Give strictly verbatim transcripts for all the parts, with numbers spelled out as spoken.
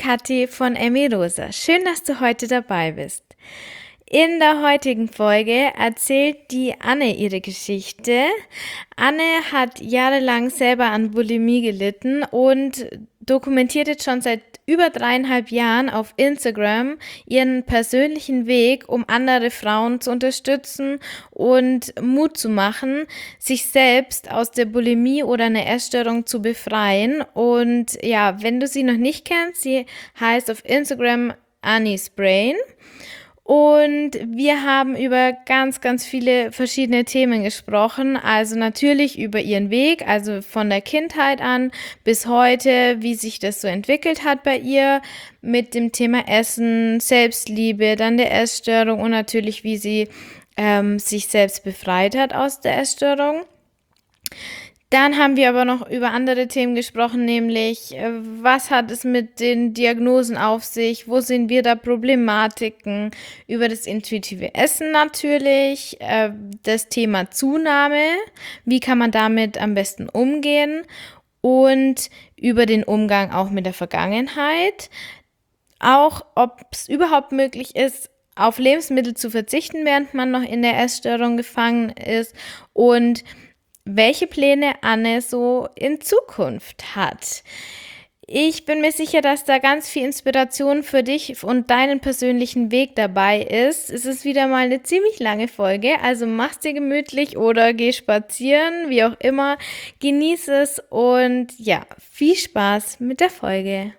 Kathi von Emmy Rosa. Schön, dass du heute dabei bist. In der heutigen Folge erzählt die Anne ihre Geschichte. Anne hat jahrelang selber an Bulimie gelitten und dokumentiert jetzt schon seit über dreieinhalb Jahren auf Instagram ihren persönlichen Weg, um andere Frauen zu unterstützen und Mut zu machen, sich selbst aus der Bulimie oder einer Essstörung zu befreien. Und ja, wenn du sie noch nicht kennst, sie heißt auf Instagram Annie's Brain. Und wir haben über ganz, ganz viele verschiedene Themen gesprochen. Also natürlich über ihren Weg, also von der Kindheit an bis heute, wie sich das so entwickelt hat bei ihr mit dem Thema Essen, Selbstliebe, dann der Essstörung und natürlich, wie sie ähm, sich selbst befreit hat aus der Essstörung. Dann haben wir aber noch über andere Themen gesprochen, nämlich äh, was hat es mit den Diagnosen auf sich, wo sehen wir da Problematiken, über das intuitive Essen natürlich, äh, das Thema Zunahme, wie kann man damit am besten umgehen und über den Umgang auch mit der Vergangenheit, auch ob es überhaupt möglich ist, auf Lebensmittel zu verzichten, während man noch in der Essstörung gefangen ist und welche Pläne Anne so in Zukunft hat. Ich bin mir sicher, dass da ganz viel Inspiration für dich und deinen persönlichen Weg dabei ist. Es ist wieder mal eine ziemlich lange Folge, also mach's dir gemütlich oder geh spazieren, wie auch immer. Genieß es und ja, viel Spaß mit der Folge.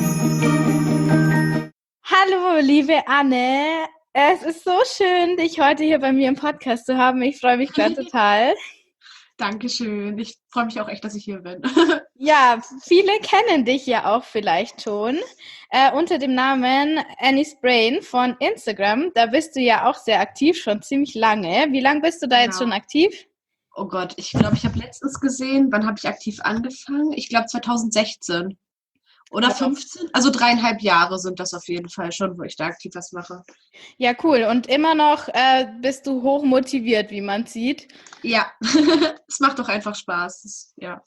Hallo, liebe Anne. Es ist so schön, dich heute hier bei mir im Podcast zu haben. Ich freue mich gerade total. Dankeschön. Ich freue mich auch echt, dass ich hier bin. Ja, viele kennen dich ja auch vielleicht schon äh, unter dem Namen Annie's Brain von Instagram. Da bist du ja auch sehr aktiv, schon ziemlich lange. Wie lange bist du da jetzt Genau. schon aktiv? Oh Gott, ich glaube, ich habe letztens gesehen, wann habe ich aktiv angefangen? Ich glaube zwanzig sechzehn oder Wow. fünfzehn. Also dreieinhalb Jahre sind das auf jeden Fall schon, wo ich da aktiv was mache. Ja, cool. Und immer noch äh, bist du hoch motiviert, wie man sieht. Ja, es macht doch einfach Spaß. Das, ja.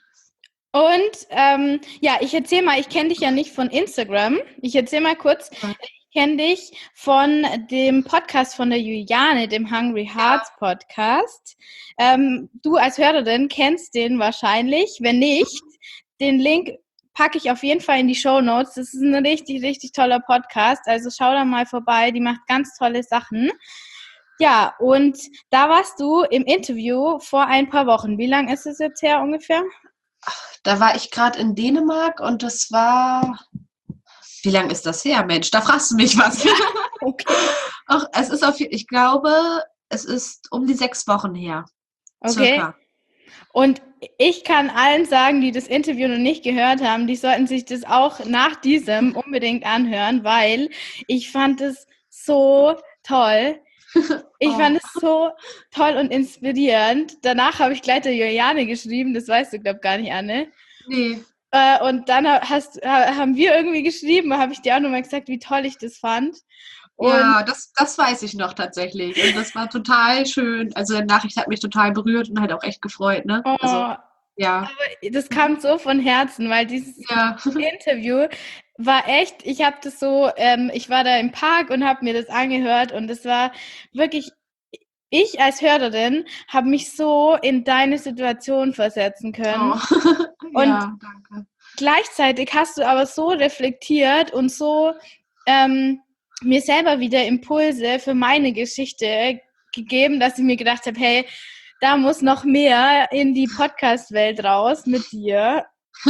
Und ähm, ja, ich erzähle mal, ich kenne dich ja nicht von Instagram. Ich erzähle mal kurz, ich kenne dich von dem Podcast von der Juliane, dem Hungry Hearts Podcast. Ähm, du als Hörerin kennst den wahrscheinlich. Wenn nicht, den Link packe ich auf jeden Fall in die Shownotes. Das ist ein richtig, richtig toller Podcast. Also schau da mal vorbei, die macht ganz tolle Sachen. Ja, und da warst du im Interview vor ein paar Wochen. Wie lange ist es jetzt her ungefähr? Da war ich gerade in Dänemark und das war... Wie lange ist das her, Mensch? Da fragst du mich was. Okay. Ach, es ist auf, ich glaube, es ist um die sechs Wochen her. Okay. Circa. Und ich kann allen sagen, die das Interview noch nicht gehört haben, die sollten sich das auch nach diesem unbedingt anhören, weil ich fand es so toll. Ich Oh. fand es so toll und inspirierend. Danach habe ich gleich der Juliane geschrieben, das weißt du, glaube ich, gar nicht, Anne. Nee. Äh, und dann hast, haben wir irgendwie geschrieben, habe ich dir auch nochmal gesagt, wie toll ich das fand. Und ja, das, das weiß ich noch tatsächlich. Und das war total schön. Also die Nachricht hat mich total berührt und halt auch echt gefreut, ne? oh, Also, ja. aber das kam so von Herzen, weil dieses Ja. Interview war echt, ich habe das so, ähm, ich war da im Park und habe mir das angehört und es war wirklich, ich als Hörerin habe mich so in deine Situation versetzen können. Oh. Und ja, danke. Gleichzeitig hast du aber so reflektiert und so ähm, mir selber wieder Impulse für meine Geschichte gegeben, dass ich mir gedacht habe, hey, da muss noch mehr in die Podcast-Welt raus mit dir.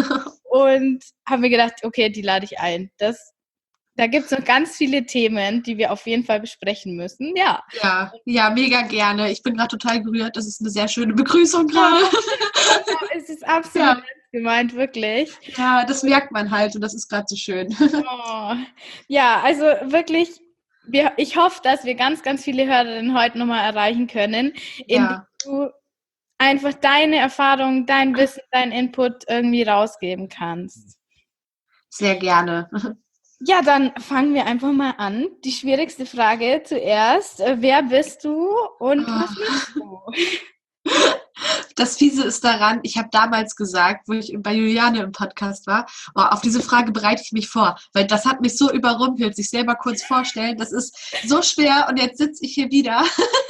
Und habe mir gedacht, okay, die lade ich ein. Das, da gibt es noch ganz viele Themen, die wir auf jeden Fall besprechen müssen. Ja, Ja, ja, mega gerne. Ich bin gerade total gerührt. Das ist eine sehr schöne Begrüßung gerade. ja, es ist absolut Ja. ernst gemeint, wirklich. Ja, das merkt man halt und das ist gerade so schön. Oh. Ja, also wirklich, wir, ich hoffe, dass wir ganz, ganz viele Hörerinnen heute nochmal erreichen können, indem Ja. du einfach deine Erfahrungen, dein Wissen, dein Input irgendwie rausgeben kannst. Sehr gerne. Ja, dann fangen wir einfach mal an. Die schwierigste Frage zuerst. Wer bist du und was machst du? Das Fiese ist daran, ich habe damals gesagt, wo ich bei Juliane im Podcast war, oh, auf diese Frage bereite ich mich vor, weil das hat mich so überrumpelt, sich selber kurz vorstellen. Das ist so schwer und jetzt sitze ich hier wieder.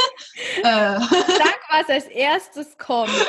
äh, Sag, was als erstes kommt.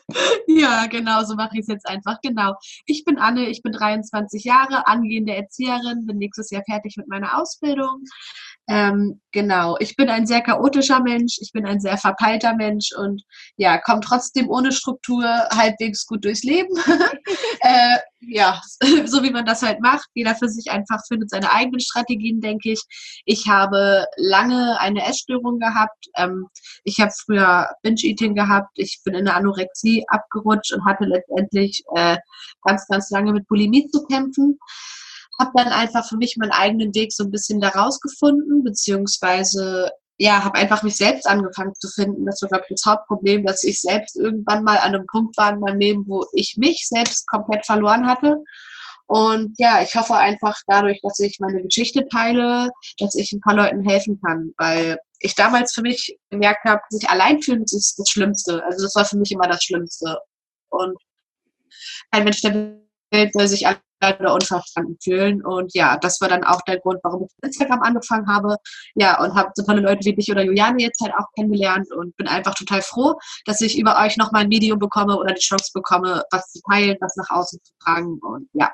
Ja, genau, so mache ich es jetzt einfach. Genau. Ich bin Anne, ich bin dreiundzwanzig Jahre, angehende Erzieherin, bin nächstes Jahr fertig mit meiner Ausbildung. Ähm, genau, ich bin ein sehr chaotischer Mensch, ich bin ein sehr verpeilter Mensch und ja, komme trotzdem ohne Struktur halbwegs gut durchs Leben. äh, ja, so wie man das halt macht. Jeder für sich einfach findet seine eigenen Strategien, denke ich. Ich habe lange eine Essstörung gehabt. Ähm, ich habe früher Binge-Eating gehabt. Ich bin in eine Anorexie abgerutscht und hatte letztendlich äh, ganz, ganz lange mit Bulimie zu kämpfen. Habe dann einfach für mich meinen eigenen Weg so ein bisschen da rausgefunden, beziehungsweise ja, habe einfach mich selbst angefangen zu finden. Das war, glaube ich, das Hauptproblem, dass ich selbst irgendwann mal an einem Punkt war in meinem Leben, wo ich mich selbst komplett verloren hatte. Und ja, ich hoffe einfach dadurch, dass ich meine Geschichte teile, dass ich ein paar Leuten helfen kann, weil ich damals für mich gemerkt habe, sich allein fühlen, das ist das Schlimmste. Also das war für mich immer das Schlimmste. Und kein Mensch der Welt soll sich allein oder unverstanden fühlen. Und ja, das war dann auch der Grund, warum ich mit Instagram angefangen habe. Ja, und habe so tolle Leute wie dich oder Juliane jetzt halt auch kennengelernt und bin einfach total froh, dass ich über euch nochmal ein Medium bekomme oder die Chance bekomme, was zu teilen, was nach außen zu tragen. Und ja.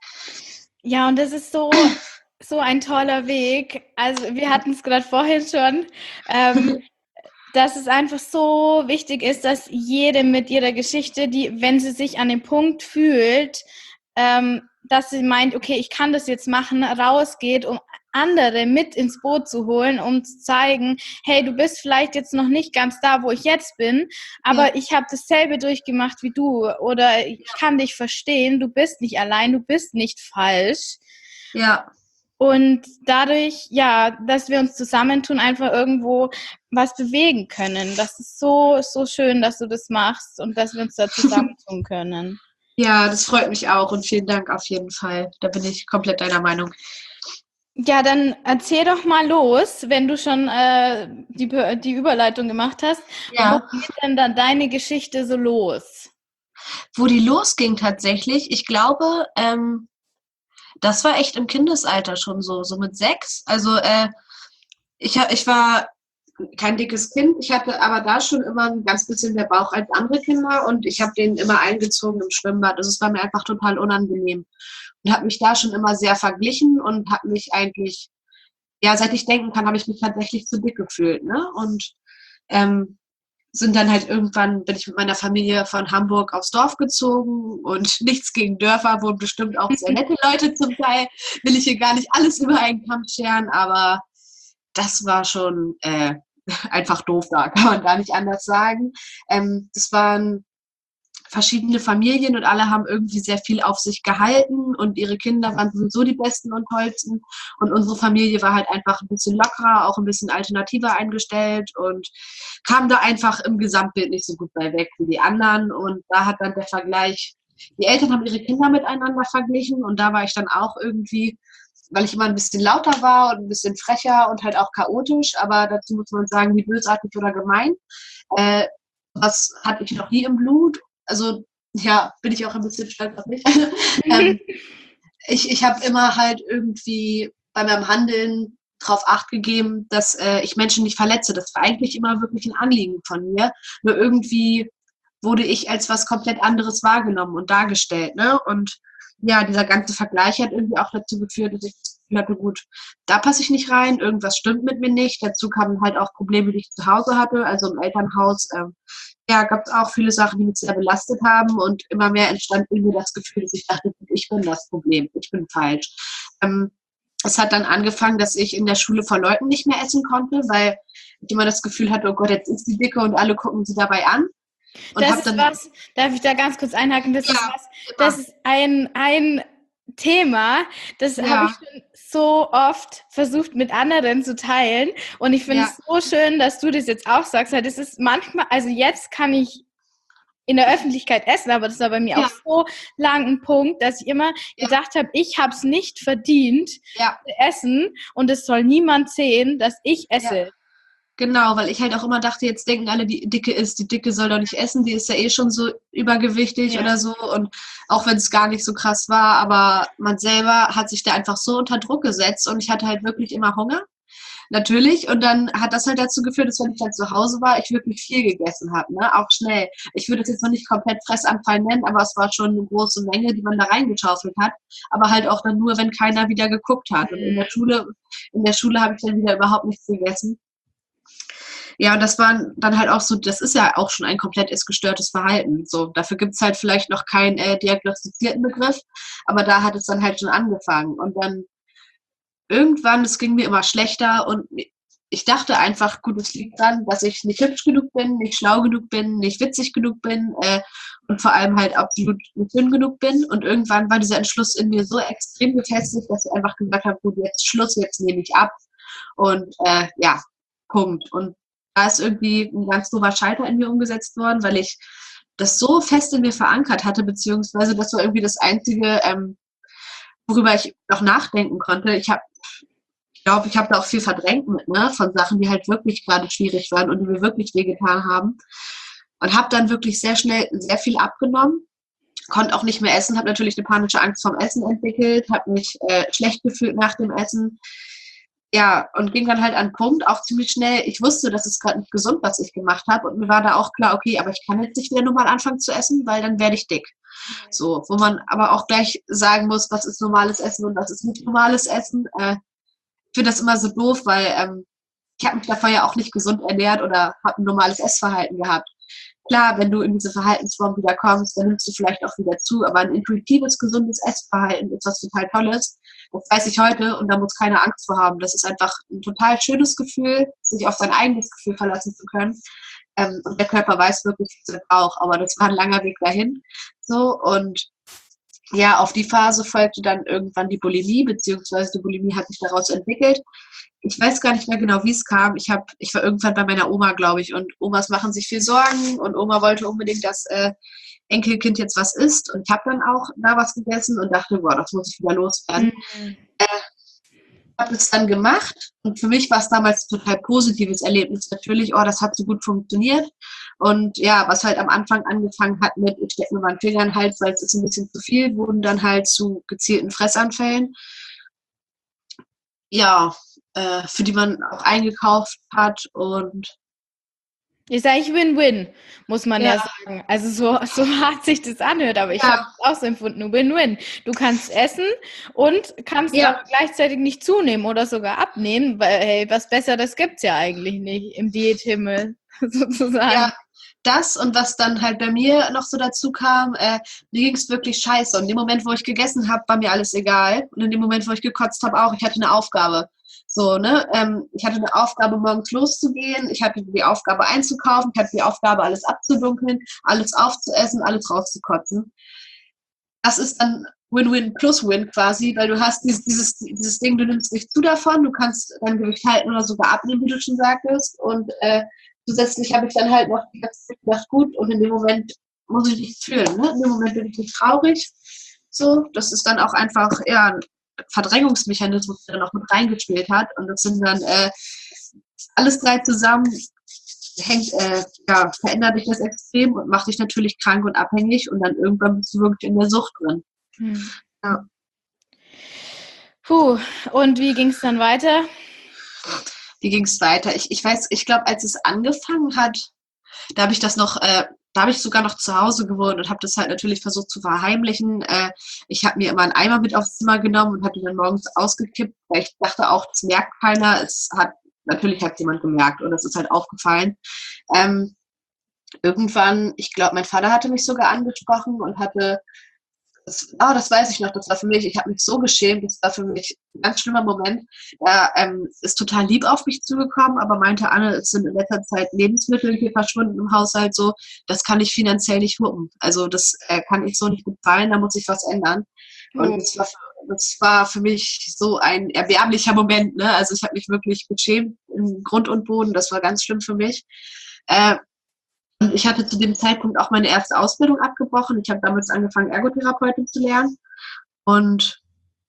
Ja, und das ist so, so ein toller Weg. Also wir hatten es gerade vorhin schon, ähm, dass es einfach so wichtig ist, dass jede mit ihrer Geschichte, die, wenn sie sich an dem Punkt fühlt, ähm, dass sie meint, okay, ich kann das jetzt machen, rausgeht, um andere mit ins Boot zu holen, um zu zeigen, hey, du bist vielleicht jetzt noch nicht ganz da, wo ich jetzt bin, aber ja. ich habe dasselbe durchgemacht wie du oder ich kann dich verstehen, du bist nicht allein, du bist nicht falsch. Ja. Und dadurch, ja, dass wir uns zusammentun, einfach irgendwo was bewegen können. Das ist so, so schön, dass du das machst und dass wir uns da zusammentun können. Ja, das freut mich auch und vielen Dank auf jeden Fall. Da bin ich komplett deiner Meinung. Ja, dann erzähl doch mal los, wenn du schon äh, die, die Überleitung gemacht hast. Ja. Wo geht denn dann deine Geschichte so los? Wo die losging tatsächlich, ich glaube, ähm, das war echt im Kindesalter schon so, so mit sechs. Also äh, ich, ich war kein dickes Kind, ich hatte aber da schon immer ein ganz bisschen mehr Bauch als andere Kinder und ich habe den immer eingezogen im Schwimmbad. Also es war mir einfach total unangenehm und habe mich da schon immer sehr verglichen und habe mich eigentlich, ja, seit ich denken kann, habe ich mich tatsächlich zu dick gefühlt, ne? Und ähm, sind dann halt irgendwann, bin ich mit meiner Familie von Hamburg aufs Dorf gezogen und nichts gegen Dörfer, wohnen bestimmt auch sehr nette Leute zum Teil, will ich hier gar nicht alles über einen Kamm scheren, aber das war schon äh, einfach doof da, kann man gar nicht anders sagen. Ähm, das waren verschiedene Familien und alle haben irgendwie sehr viel auf sich gehalten und ihre Kinder waren sowieso die Besten und Tollsten und unsere Familie war halt einfach ein bisschen lockerer, auch ein bisschen alternativer eingestellt und kam da einfach im Gesamtbild nicht so gut bei weg wie die anderen und da hat dann der Vergleich, die Eltern haben ihre Kinder miteinander verglichen und da war ich dann auch irgendwie, weil ich immer ein bisschen lauter war und ein bisschen frecher und halt auch chaotisch, aber dazu muss man sagen, wie bösartig oder gemein. Äh, was hatte ich noch nie im Blut? Also, ja, bin ich auch ein bisschen stolz auf mich. ähm, ich ich habe immer halt irgendwie bei meinem Handeln darauf Acht gegeben, dass äh, ich Menschen nicht verletze. Das war eigentlich immer wirklich ein Anliegen von mir. Nur irgendwie wurde ich als was komplett anderes wahrgenommen und dargestellt, ne? Und ja, dieser ganze Vergleich hat irgendwie auch dazu geführt, dass ich das Gefühl hatte, gut, da passe ich nicht rein, irgendwas stimmt mit mir nicht. Dazu kamen halt auch Probleme, die ich zu Hause hatte, also im Elternhaus. Ähm, ja, gab es auch viele Sachen, die mich sehr belastet haben und immer mehr entstand irgendwie das Gefühl, dass ich dachte, ich bin das Problem, ich bin falsch. Ähm, es hat dann angefangen, dass ich in der Schule vor Leuten nicht mehr essen konnte, weil ich immer das Gefühl hatte, oh Gott, jetzt ist die Dicke und alle gucken sie dabei an. Und das ist was, darf ich da ganz kurz einhaken? Das ja, ist was, das ist ein, ein Thema, das ja. habe ich schon so oft versucht mit anderen zu teilen und ich finde ja. es so schön, dass du das jetzt auch sagst, weil das ist manchmal, also jetzt kann ich in der Öffentlichkeit essen, aber das war bei mir ja. auch so lang ein Punkt, dass ich immer ja. gedacht habe, ich habe es nicht verdient ja. zu essen und es soll niemand sehen, dass ich esse. Ja. Genau, weil ich halt auch immer dachte, jetzt denken alle, die Dicke ist, die Dicke soll doch nicht essen, die ist ja eh schon so übergewichtig Ja. oder so. Und auch wenn es gar nicht so krass war, aber man selber hat sich da einfach so unter Druck gesetzt und ich hatte halt wirklich immer Hunger. Natürlich. Und dann hat das halt dazu geführt, dass wenn ich dann zu Hause war, ich wirklich viel gegessen habe, ne? Auch schnell. Ich würde es jetzt noch nicht komplett Fressanfall nennen, aber es war schon eine große Menge, die man da reingeschaufelt hat. Aber halt auch dann nur, wenn keiner wieder geguckt hat. Und in der Schule, in der Schule habe ich dann wieder überhaupt nichts gegessen. Ja, und das war dann halt auch so, das ist ja auch schon ein komplett essgestörtes Verhalten. So, dafür gibt es halt vielleicht noch keinen äh, diagnostizierten Begriff, aber da hat es dann halt schon angefangen. Und dann irgendwann, es ging mir immer schlechter und ich dachte einfach, gut, es liegt daran, dass ich nicht hübsch genug bin, nicht schlau genug bin, nicht witzig genug bin äh, und vor allem halt absolut nicht dünn genug bin. Und irgendwann war dieser Entschluss in mir so extrem gefestigt, dass ich einfach gesagt habe, gut, jetzt ist Schluss, jetzt nehme ich ab. Und äh, ja, Punkt. Und da ist irgendwie ein ganz doofer Schalter in mir umgesetzt worden, weil ich das so fest in mir verankert hatte, beziehungsweise das war irgendwie das Einzige, ähm, worüber ich noch nachdenken konnte. Ich habe ich glaube, ich habe da auch viel verdrängt mit, ne, von Sachen, die halt wirklich gerade schwierig waren und die mir wirklich wehgetan haben. Und habe dann wirklich sehr schnell sehr viel abgenommen, konnte auch nicht mehr essen, habe natürlich eine panische Angst vorm Essen entwickelt, habe mich äh, schlecht gefühlt nach dem Essen. Ja, und ging dann halt an den Punkt, auch ziemlich schnell. Ich wusste, das ist gerade nicht gesund, was ich gemacht habe. Und mir war da auch klar, okay, aber ich kann jetzt nicht wieder normal anfangen zu essen, weil dann werde ich dick. So, wo man aber auch gleich sagen muss, was ist normales Essen und was ist nicht normales Essen. Äh, ich finde das immer so doof, weil ähm, ich habe mich davor ja auch nicht gesund ernährt oder habe ein normales Essverhalten gehabt. Klar, wenn du in diese Verhaltensform wieder kommst, dann nimmst du vielleicht auch wieder zu, aber ein intuitives, gesundes Essverhalten ist was total Tolles. Das weiß ich heute und da muss keiner Angst vor haben. Das ist einfach ein total schönes Gefühl, sich auf sein eigenes Gefühl verlassen zu können. Ähm, und der Körper weiß wirklich, was er braucht. Aber das war ein langer Weg dahin. So, und ja, auf die Phase folgte dann irgendwann die Bulimie, beziehungsweise die Bulimie hat sich daraus entwickelt. Ich weiß gar nicht mehr genau, wie es kam. Ich, hab, ich war irgendwann bei meiner Oma, glaube ich, und Omas machen sich viel Sorgen und Oma wollte unbedingt, dass äh, Enkelkind jetzt was isst. Und ich habe dann auch da was gegessen und dachte, boah, das muss ich wieder loswerden. Mhm. Äh, habe es dann gemacht und für mich war es damals ein total positives Erlebnis. Natürlich, oh, das hat so gut funktioniert. Und ja, was halt am Anfang angefangen hat mit, ich stecke mir meinen Finger in den Hals, weil es ist ein bisschen zu viel, wurden dann halt zu gezielten Fressanfällen. Ja, äh, für die man auch eingekauft hat und Ist eigentlich Win-Win, muss man ja ja, sagen. Also so, so hart sich das anhört, aber ich habe ja, es auch so empfunden. Win-Win. Du kannst essen und kannst aber ja, gleichzeitig nicht zunehmen oder sogar abnehmen, weil hey, was Besseres gibt's ja eigentlich nicht im Diäthimmel ja, sozusagen. das und was dann halt bei mir noch so dazu kam, äh, mir ging es wirklich scheiße. Und in dem Moment, wo ich gegessen habe, war mir alles egal. Und in dem Moment, wo ich gekotzt habe, auch, ich hatte eine Aufgabe. So, ne? Ähm, ich hatte eine Aufgabe, morgens loszugehen. Ich hatte die Aufgabe einzukaufen. Ich hatte die Aufgabe, alles abzudunkeln, alles aufzuessen, alles rauszukotzen. Das ist dann Win-Win plus Win quasi, weil du hast dieses, dieses, dieses Ding, du nimmst nicht zu davon, du kannst dein Gewicht halten oder sogar abnehmen, wie du schon sagtest. Und äh, zusätzlich habe ich dann halt noch die ganze Zeit gedacht, gut, und in dem Moment muss ich nichts fühlen. Ne? In dem Moment bin ich nicht traurig. So, das ist dann auch einfach ja, ein Verdrängungsmechanismus, der noch mit reingespielt hat. Und das sind dann äh, alles drei zusammen hängt, äh, ja, verändert dich das extrem und macht dich natürlich krank und abhängig und dann irgendwann bist du wirklich in der Sucht drin. Hm. Ja. Puh, und wie ging es dann weiter? Wie ging es weiter? Ich, ich weiß, ich glaube, als es angefangen hat, da habe ich das noch, äh, da habe ich sogar noch zu Hause gewohnt und habe das halt natürlich versucht zu verheimlichen. Äh, ich habe mir immer einen Eimer mit aufs Zimmer genommen und habe ihn dann morgens ausgekippt, weil ich dachte auch, das merkt keiner. Es hat, natürlich hat es jemand gemerkt und es ist halt aufgefallen. Ähm, irgendwann, ich glaube, mein Vater hatte mich sogar angesprochen und hatte das, ah, das weiß ich noch, das war für mich, ich habe mich so geschämt, das war für mich ein ganz schlimmer Moment. Er ähm, ist total lieb auf mich zugekommen, aber meinte, Anne, es sind in letzter Zeit Lebensmittel hier verschwunden im Haushalt so, das kann ich finanziell nicht wuppen. Also das äh, kann ich so nicht bezahlen, da muss ich was ändern. Und Oh. das war, das war für mich so ein erbärmlicher Moment, ne? Also ich habe mich wirklich geschämt im Grund und Boden, das war ganz schlimm für mich. Äh, Und ich hatte zu dem Zeitpunkt auch meine erste Ausbildung abgebrochen. Ich habe damals angefangen, Ergotherapeutin zu lernen. Und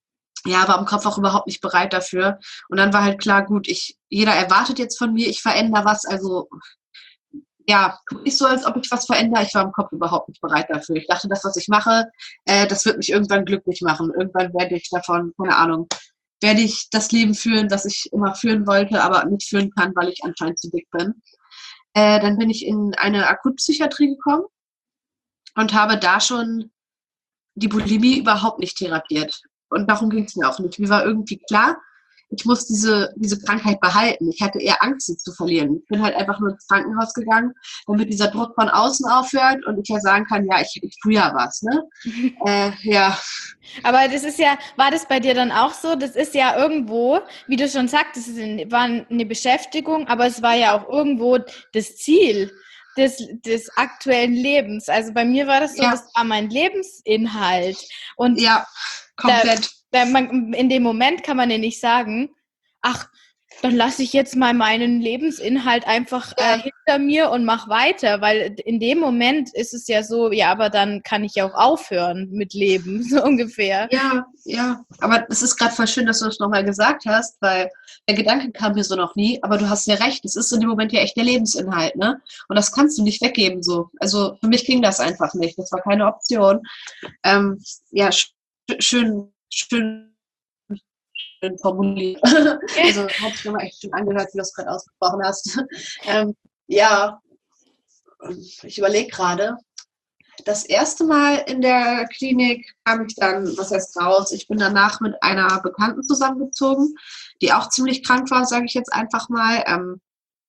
ja, war im Kopf auch überhaupt nicht bereit dafür. Und dann war halt klar, gut, ich, jeder erwartet jetzt von mir, ich verändere was, also ja, nicht so, als ob ich was verändere. Ich war im Kopf überhaupt nicht bereit dafür. Ich dachte, das, was ich mache, äh, das wird mich irgendwann glücklich machen. Irgendwann werde ich davon, keine Ahnung, werde ich das Leben führen, das ich immer führen wollte, aber nicht führen kann, weil ich anscheinend zu dick bin. Äh, dann bin ich in eine Akutpsychiatrie gekommen und habe da schon die Bulimie überhaupt nicht therapiert. Und darum ging es mir auch nicht. Mir war irgendwie klar, ich muss diese, diese Krankheit behalten. Ich hatte eher Angst, sie zu verlieren. Ich bin halt einfach nur ins Krankenhaus gegangen, damit dieser Druck von außen aufhört und ich ja sagen kann, ja, ich, ich tue ja was. Ne? äh, ja. Aber das ist ja, war das bei dir dann auch so? Das ist ja irgendwo, wie du schon sagtest, es war eine Beschäftigung, aber es war ja auch irgendwo das Ziel des, des aktuellen Lebens. Also bei mir war das so, Ja. das war mein Lebensinhalt. Und ja, komplett. Da, da man, in dem Moment kann man ja nicht sagen, ach, dann lasse ich jetzt mal meinen Lebensinhalt einfach Ja. äh, hinter mir und mach weiter, weil in dem Moment ist es ja so, ja, aber dann kann ich ja auch aufhören mit Leben, so ungefähr. Ja, ja, aber es ist gerade voll schön, dass du das nochmal gesagt hast, weil der Gedanke kam mir so noch nie, aber du hast ja recht, es ist in dem Moment ja echt der Lebensinhalt, ne? Und das kannst du nicht weggeben so. Also für mich ging das einfach nicht, das war keine Option. Ähm, ja, sch schön, schön formuliert. Also hat sich nochmal echt schön angehört, wie du es gerade ausgesprochen hast. ähm, ja, ich überlege gerade. Das erste Mal in der Klinik kam ich dann, was heißt raus, ich bin danach mit einer Bekannten zusammengezogen, die auch ziemlich krank war, sage ich jetzt einfach mal. Ähm,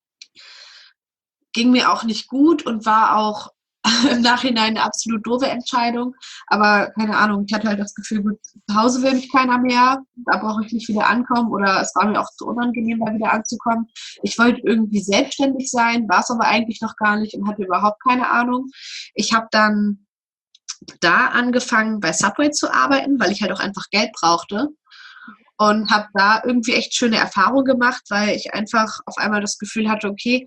ging mir auch nicht gut und war auch im Nachhinein eine absolut doofe Entscheidung. Aber keine Ahnung, ich hatte halt das Gefühl, gut, zu Hause will mich keiner mehr, da brauche ich nicht wieder ankommen oder es war mir auch zu unangenehm, da wieder anzukommen. Ich wollte irgendwie selbstständig sein, war es aber eigentlich noch gar nicht und hatte überhaupt keine Ahnung. Ich habe dann da angefangen, bei Subway zu arbeiten, weil ich halt auch einfach Geld brauchte. Und habe da irgendwie echt schöne Erfahrungen gemacht, weil ich einfach auf einmal das Gefühl hatte, okay,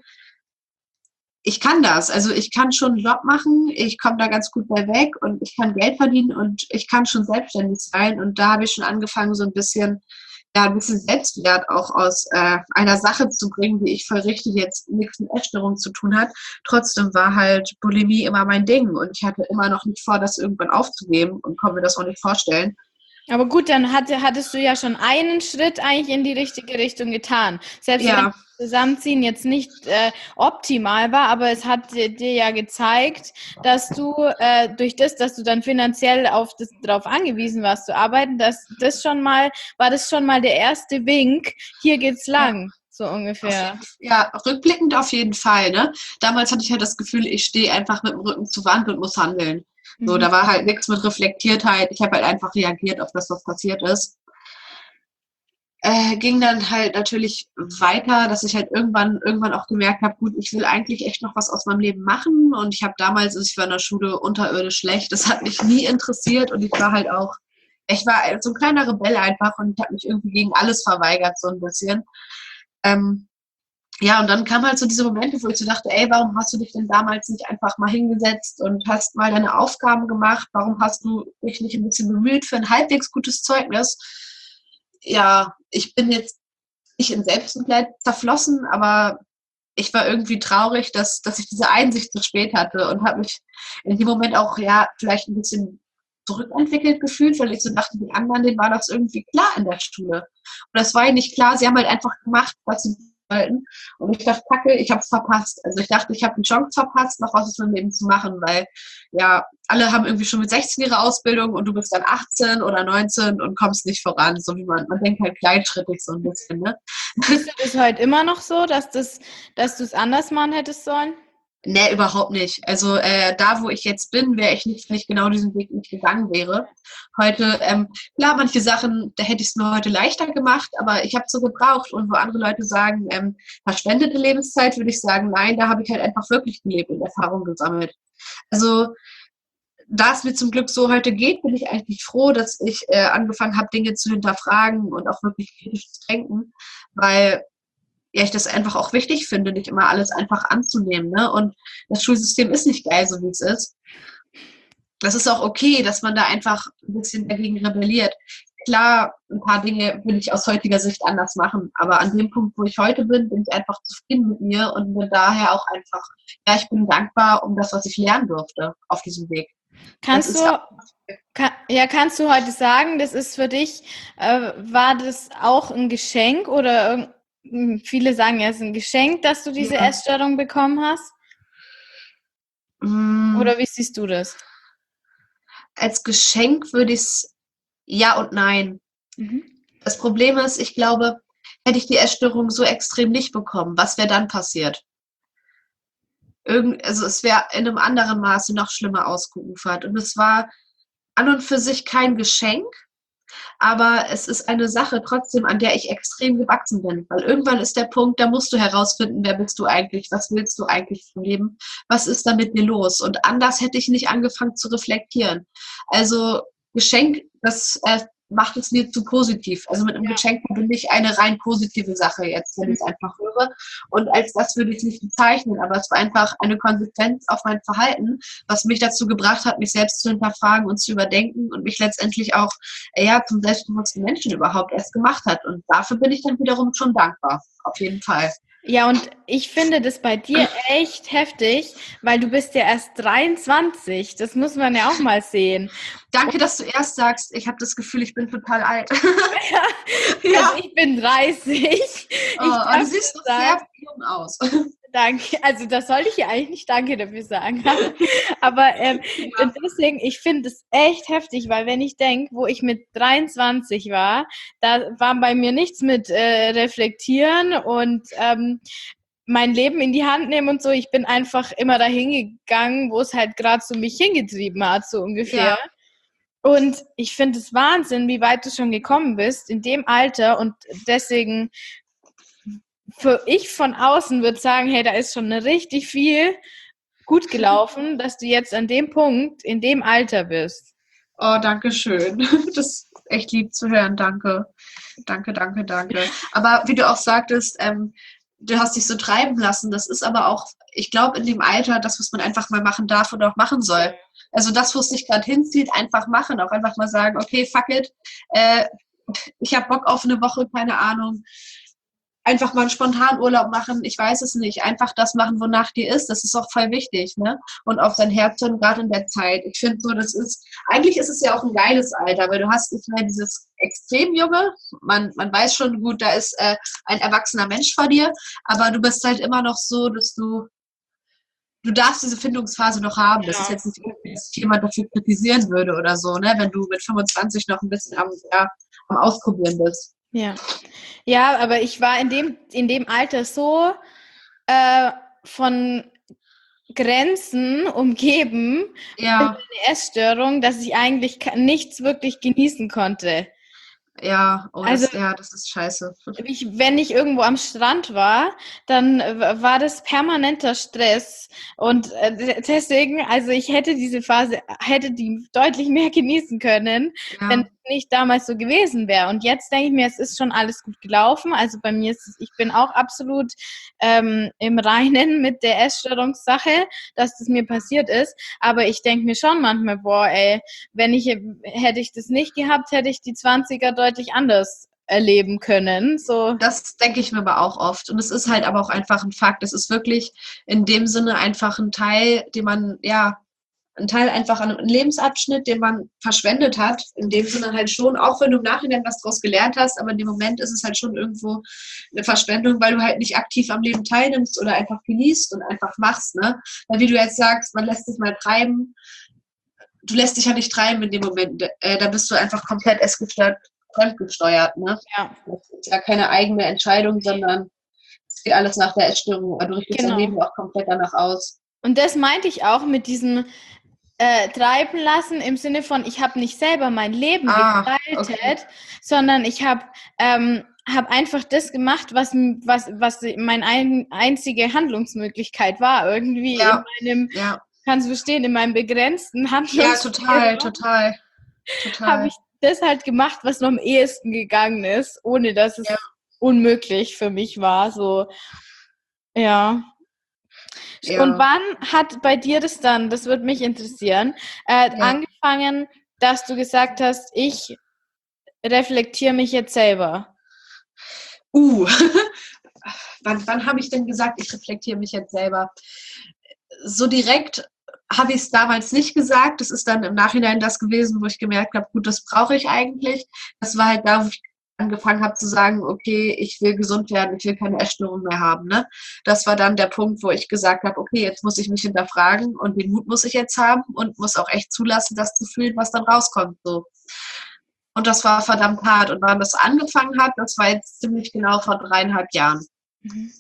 ich kann das. Also ich kann schon einen Job machen, ich komme da ganz gut bei weg und ich kann Geld verdienen und ich kann schon selbstständig sein. Und da habe ich schon angefangen, so ein bisschen, ja, ein bisschen Selbstwert auch aus äh, einer Sache zu bringen, die ich verrichte, die jetzt nichts mit Essstörung zu tun hat. Trotzdem war halt Bulimie immer mein Ding und ich hatte immer noch nicht vor, das irgendwann aufzugeben und konnte mir das auch nicht vorstellen. Aber gut, dann hatte, hattest du ja schon einen Schritt eigentlich in die richtige Richtung getan. Selbst Ja. wenn das Zusammenziehen jetzt nicht äh, optimal war, aber es hat dir, dir ja gezeigt, dass du äh, durch das, dass du dann finanziell auf das, darauf angewiesen warst zu arbeiten, dass das schon mal, war das schon mal der erste Wink, hier geht's lang, ja. So ungefähr. Ja, rückblickend auf jeden Fall. Ne? Damals hatte ich halt das Gefühl, ich stehe einfach mit dem Rücken zur Wand und muss handeln. So, mhm. Da war halt nichts mit Reflektiertheit. Ich habe halt einfach reagiert auf das, was passiert ist. Äh, ging dann halt natürlich weiter, dass ich halt irgendwann irgendwann auch gemerkt habe, gut, ich will eigentlich echt noch was aus meinem Leben machen. Und ich habe damals, also ich war in der Schule unterirdisch schlecht, das hat mich nie interessiert und ich war halt auch, ich war so ein kleiner Rebell einfach und ich habe mich irgendwie gegen alles verweigert, so ein bisschen. Ähm, Ja, und dann kam halt so diese Momente, wo ich so dachte, ey, warum hast du dich denn damals nicht einfach mal hingesetzt und hast mal deine Aufgaben gemacht? Warum hast du dich nicht ein bisschen bemüht für ein halbwegs gutes Zeugnis? Ja, ich bin jetzt nicht in Selbstmitleid zerflossen, aber ich war irgendwie traurig, dass, dass ich diese Einsicht zu spät hatte und habe mich in dem Moment auch, ja, vielleicht ein bisschen zurückentwickelt gefühlt, weil ich so dachte, die anderen, denen war das irgendwie klar in der Schule. Und das war ihnen nicht klar, sie haben halt einfach gemacht, was sie wollten. Und ich dachte, kacke, ich habe es verpasst. Also ich dachte, ich habe die Chance verpasst, noch was aus meinem Leben zu machen, weil ja, alle haben irgendwie schon mit sechzehn ihre Ausbildung und du bist dann achtzehn oder neunzehn und kommst nicht voran, so wie man, man denkt halt kleinschrittig so ein bisschen, ne? Ist das heute immer noch so, dass, das, dass du es anders machen hättest sollen? Nee, überhaupt nicht. Also äh, da, wo ich jetzt bin, wäre ich nicht, wenn ich genau diesen Weg nicht gegangen wäre. Heute, ähm, klar, manche Sachen, da hätte ich es mir heute leichter gemacht, aber ich habe es so gebraucht. Und wo andere Leute sagen, ähm, verschwendete Lebenszeit, würde ich sagen, nein, da habe ich halt einfach wirklich gelebt und Erfahrung gesammelt. Also da es mir zum Glück so heute geht, bin ich eigentlich froh, dass ich äh, angefangen habe, Dinge zu hinterfragen und auch wirklich kritisch zu denken, weil ja, ich das einfach auch wichtig finde, nicht immer alles einfach anzunehmen. Ne? Und das Schulsystem ist nicht geil, so wie es ist. Das ist auch okay, dass man da einfach ein bisschen dagegen rebelliert. klar, ein paar Dinge will ich aus heutiger Sicht anders machen, aber an dem Punkt, wo ich heute bin, bin ich einfach zufrieden mit mir und bin daher auch einfach, ja, ich bin dankbar um das, was ich lernen durfte auf diesem Weg. Kannst du, kann, ja, kannst du heute sagen, das ist für dich, äh, war das auch ein Geschenk oder viele sagen ja, es ist ein Geschenk, dass du diese ja. Essstörung bekommen hast? Mm. Oder wie siehst du das? Als Geschenk würde ich es ja und nein. Mhm. Das Problem ist, ich glaube, hätte ich die Essstörung so extrem nicht bekommen, was wäre dann passiert? Irgend, also es wäre in einem anderen Maße noch schlimmer ausgeufert. Und es war an und für sich kein Geschenk, aber es ist eine Sache trotzdem, an der ich extrem gewachsen bin. Weil irgendwann ist der Punkt, da musst du herausfinden, wer bist du eigentlich, was willst du eigentlich vom Leben, was ist da mit dir los? Und anders hätte ich nicht angefangen zu reflektieren. Also Geschenk, das äh, macht es mir zu positiv. Also mit einem ja. Geschenk bin ich eine rein positive Sache jetzt, wenn ich es einfach höre. Und als das würde ich es nicht bezeichnen, aber es war einfach eine Konsequenz auf mein Verhalten, was mich dazu gebracht hat, mich selbst zu hinterfragen und zu überdenken und mich letztendlich auch ja, zum selbstbewussten Menschen überhaupt erst gemacht hat. Und dafür bin ich dann wiederum schon dankbar. Auf jeden Fall. Ja, und ich finde das bei dir echt heftig, weil du bist ja erst dreiundzwanzig. Das muss man ja auch mal sehen. Danke, dass du erst sagst, ich habe das Gefühl, ich bin total alt. Ja, ja. Also ich bin dreißig. Oh, ich du siehst doch sehr jung aus. Danke, also das sollte ich ja eigentlich nicht Danke dafür sagen. Aber ähm, ja. deswegen, ich finde es echt heftig, weil wenn ich denke, wo ich mit dreiundzwanzig war, da war bei mir nichts mit äh, Reflektieren und ähm, mein Leben in die Hand nehmen und so. Ich bin einfach immer dahin gegangen, wo es halt gerade so mich hingetrieben hat, so ungefähr. Ja. Und ich finde es Wahnsinn, wie weit du schon gekommen bist in dem Alter und deswegen für ich von außen würde sagen, hey, da ist schon richtig viel gut gelaufen, dass du jetzt an dem Punkt, in dem Alter bist. Oh, danke schön. Das ist echt lieb zu hören. Danke. Danke, danke, danke. Aber wie du auch sagtest, ähm, du hast dich so treiben lassen. Das ist aber auch, ich glaube, in dem Alter das, was man einfach mal machen darf oder auch machen soll. Also das, wo es sich gerade hinzieht, einfach machen. Auch einfach mal sagen, okay, fuck it. Äh, ich habe Bock auf eine Woche, keine Ahnung. Einfach mal einen Spontanurlaub machen, ich weiß es nicht, einfach das machen, wonach dir ist, das ist auch voll wichtig, ne? Und auf dein Herz hören, gerade in der Zeit. Ich finde so, das ist, eigentlich ist es ja auch ein geiles Alter, weil du hast nicht mehr dieses extrem Junge, man, man weiß schon gut, da ist äh, ein erwachsener Mensch vor dir, aber du bist halt immer noch so, dass du, du darfst diese Findungsphase noch haben. Das ja. ist jetzt nicht irgendwie, dass jemand dafür kritisieren würde oder so, ne? Wenn du mit fünfundzwanzig noch ein bisschen am, ja, am Ausprobieren bist. Ja, ja, aber ich war in dem, in dem Alter so äh, von Grenzen umgeben ja. durch eine Essstörung, dass ich eigentlich nichts wirklich genießen konnte. Ja, oh, das, also, ja, das ist scheiße. Ich, wenn ich irgendwo am Strand war, dann war das permanenter Stress und äh, deswegen, also ich hätte diese Phase, hätte die deutlich mehr genießen können, ja. wenn es nicht damals so gewesen wäre. Und jetzt denke ich mir, es ist schon alles gut gelaufen. Also bei mir ist es, ich bin auch absolut ähm, im Reinen mit der Essstörungssache, dass das mir passiert ist. Aber ich denke mir schon manchmal, boah, ey, wenn ich, hätte ich das nicht gehabt, hätte ich die zwanziger deutlich anders erleben können. So. Das denke ich mir aber auch oft. Und es ist halt aber auch einfach ein Fakt. Es ist wirklich in dem Sinne einfach ein Teil, den man, ja, ein Teil einfach an einem Lebensabschnitt, den man verschwendet hat. In dem Sinne halt schon, auch wenn du im Nachhinein was draus gelernt hast, aber in dem Moment ist es halt schon irgendwo eine Verschwendung, weil du halt nicht aktiv am Leben teilnimmst oder einfach genießt und einfach machst, ne? Weil wie du jetzt sagst, man lässt sich mal treiben. Du lässt dich ja nicht treiben in dem Moment. Äh, da bist du einfach komplett essgestört, fremdgesteuert, ne? Ja. Das ist ja keine eigene Entscheidung, sondern es geht alles nach der Essstörung. Du richtest genau. dein Leben auch komplett danach aus. Und das meinte ich auch mit diesem äh, treiben lassen im Sinne von, ich habe nicht selber mein Leben ah, gestaltet, okay. sondern ich habe ähm, hab einfach das gemacht, was, was, was meine ein, einzige Handlungsmöglichkeit war. Irgendwie ja. in meinem, ja. kannst du verstehen, in meinem begrenzten Handlungsspielraum. Ja, total, total. total. Habe ich das halt gemacht, was noch am ehesten gegangen ist, ohne dass es ja. unmöglich für mich war. So, ja. Ja. Und wann hat bei dir das dann, das würde mich interessieren, äh, ja. angefangen, dass du gesagt hast, ich reflektiere mich jetzt selber. Uh, wann, wann habe ich denn gesagt, ich reflektiere mich jetzt selber? So direkt habe ich es damals nicht gesagt. Das ist dann im Nachhinein das gewesen, wo ich gemerkt habe, gut, das brauche ich eigentlich. Das war halt da, wo ich angefangen habe zu sagen, okay, ich will gesund werden, ich will keine Essstörung mehr haben. Ne? Das war dann der Punkt, wo ich gesagt habe, okay, jetzt muss ich mich hinterfragen und den Mut muss ich jetzt haben und muss auch echt zulassen, das zu fühlen, was dann rauskommt. So. Und das war verdammt hart. Und wann das angefangen hat, das war jetzt ziemlich genau vor dreieinhalb Jahren. Mhm.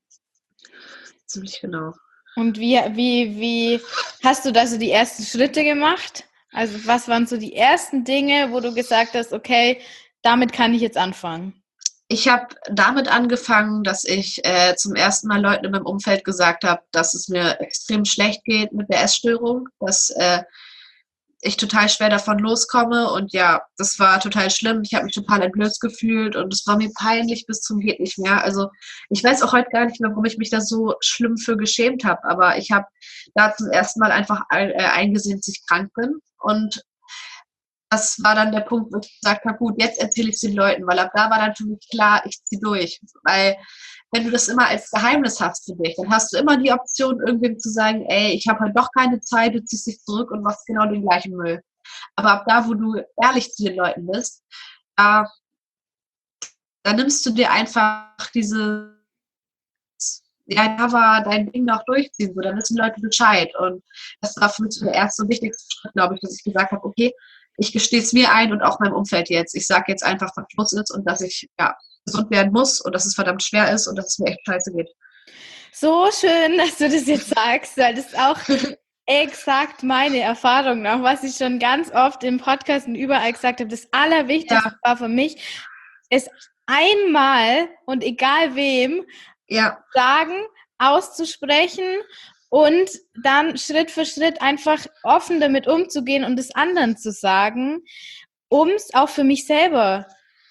Ziemlich genau. Und wie, wie, wie hast du da so die ersten Schritte gemacht? Also was waren so die ersten Dinge, wo du gesagt hast, okay, damit kann ich jetzt anfangen? Ich habe damit angefangen, dass ich äh, zum ersten Mal Leuten in meinem Umfeld gesagt habe, dass es mir extrem schlecht geht mit der Essstörung, dass äh, ich total schwer davon loskomme und ja, das war total schlimm. Ich habe mich total entblößt gefühlt und es war mir peinlich bis zum geht nicht mehr. Also ich weiß auch heute gar nicht mehr, warum ich mich da so schlimm für geschämt habe, aber ich habe da zum ersten Mal einfach äh, eingesehen, dass ich krank bin und das war dann der Punkt, wo ich gesagt habe, gut, jetzt erzähle ich es den Leuten, weil ab da war dann für mich klar, ich ziehe durch. Weil wenn du das immer als Geheimnis hast für dich, dann hast du immer die Option, irgendwem zu sagen, ey, ich habe halt doch keine Zeit, du ziehst dich zurück und machst genau den gleichen Müll. Aber ab da, wo du ehrlich zu den Leuten bist, da, da nimmst du dir einfach diese, ja, da war dein Ding noch durchziehen, so, dann wissen Leute Bescheid. Und das war für mich der erste und wichtigste Schritt, glaube ich, dass ich gesagt habe, okay, ich gestehe es mir ein und auch meinem Umfeld jetzt. Ich sage jetzt einfach, was Schluss ist und dass ich ja, gesund werden muss und dass es verdammt schwer ist und dass es mir echt scheiße geht. So schön, dass du das jetzt sagst, weil das ist auch exakt meine Erfahrung, auch was ich schon ganz oft im Podcast und überall gesagt habe. Das Allerwichtigste ja. war für mich, es einmal und egal wem ja. sagen, auszusprechen und dann Schritt für Schritt einfach offen damit umzugehen und es anderen zu sagen, um es auch für mich selber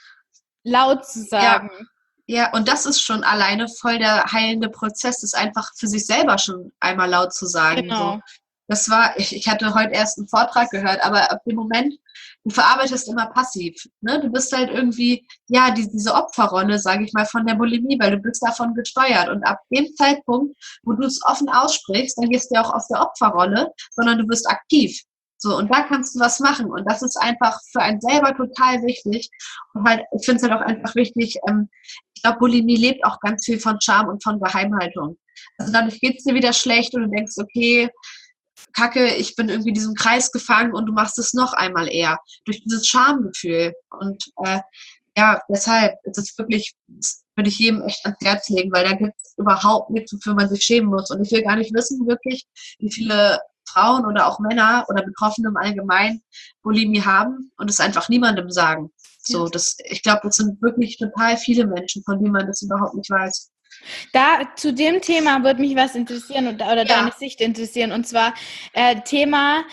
laut zu sagen. Ja. ja, und das ist schon alleine voll der heilende Prozess, das einfach für sich selber schon einmal laut zu sagen. Genau. So. Das war, ich, ich hatte heute erst einen Vortrag gehört, aber ab dem Moment, du verarbeitest immer passiv. Ne? Du bist halt irgendwie, ja, die, diese Opferrolle, sage ich mal, von der Bulimie, weil du bist davon gesteuert. Und ab dem Zeitpunkt, wo du es offen aussprichst, dann gehst du ja auch aus der Opferrolle, sondern du bist aktiv. So, und da kannst du was machen. Und das ist einfach für einen selber total wichtig. Und halt, ich finde es halt auch einfach wichtig, ähm, ich glaube, Bulimie lebt auch ganz viel von Scham und von Geheimhaltung. Also dadurch geht es dir wieder schlecht und du denkst, okay, Kacke, ich bin irgendwie in diesem Kreis gefangen und du machst es noch einmal eher. Durch dieses Schamgefühl. Und äh, ja, deshalb ist es wirklich, das würde ich jedem echt ans Herz legen, weil da gibt es überhaupt nichts, wofür man sich schämen muss. Und ich will gar nicht wissen, wirklich, wie viele Frauen oder auch Männer oder Betroffene im Allgemeinen Bulimie haben und es einfach niemandem sagen. So, das, ich glaube, das sind wirklich total viele Menschen, von denen man das überhaupt nicht weiß. Da zu dem Thema würde mich was interessieren oder, oder ja. deine Sicht interessieren. Und zwar äh, Thema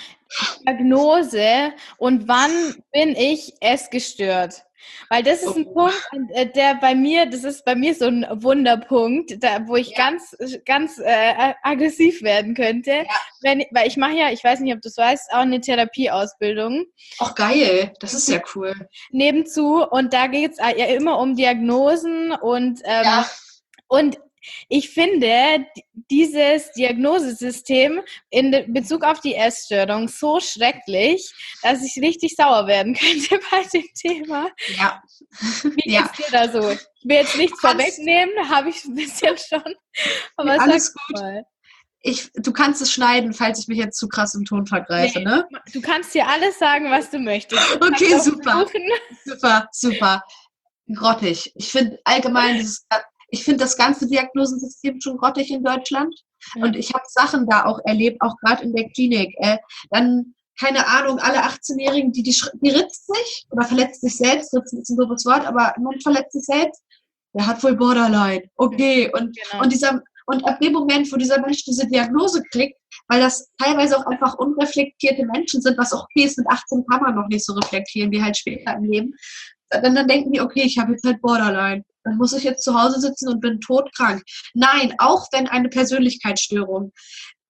Diagnose und wann bin ich essgestört? Weil das ist ein oh. Punkt, der bei mir, das ist bei mir so ein Wunderpunkt, da, wo ich ja. ganz, ganz äh, aggressiv werden könnte. Ja. Wenn, weil ich mache ja, ich weiß nicht, ob du es weißt, auch eine Therapieausbildung. Ach geil, das ist ja cool. Nebenzu und da geht es ja immer um Diagnosen und ähm, ja. Und ich finde dieses Diagnosesystem in Bezug auf die Essstörung so schrecklich, dass ich richtig sauer werden könnte bei dem Thema. Ja. Wie geht's dir da so? Ich will jetzt nichts vorwegnehmen, habe ich ein bisschen schon. Aber ja, alles gut. Mal. Ich, du kannst es schneiden, falls ich mich jetzt zu krass im Ton vergreife, nee, ne? Du kannst dir alles sagen, was du möchtest. Du okay, super. Super, super. Grottig. Ich finde allgemein dieses... Ich finde das ganze Diagnosensystem schon grottig in Deutschland. Ja. Und ich habe Sachen da auch erlebt, auch gerade in der Klinik. Äh, dann, keine Ahnung, alle achtzehnjährigen, die, die, die ritzt sich oder verletzt sich selbst, ritzen ist ein doofes Wort, aber man verletzt sich selbst, der hat wohl Borderline. Okay. Und, genau. und, dieser, und ab dem Moment, wo dieser Mensch diese Diagnose kriegt, weil das teilweise auch einfach unreflektierte Menschen sind, was auch okay ist, mit achtzehn kann man noch nicht so reflektieren, wie halt später im Leben, dann, dann denken die, okay, ich habe jetzt halt Borderline. Dann muss ich jetzt zu Hause sitzen und bin todkrank. Nein, auch wenn eine Persönlichkeitsstörung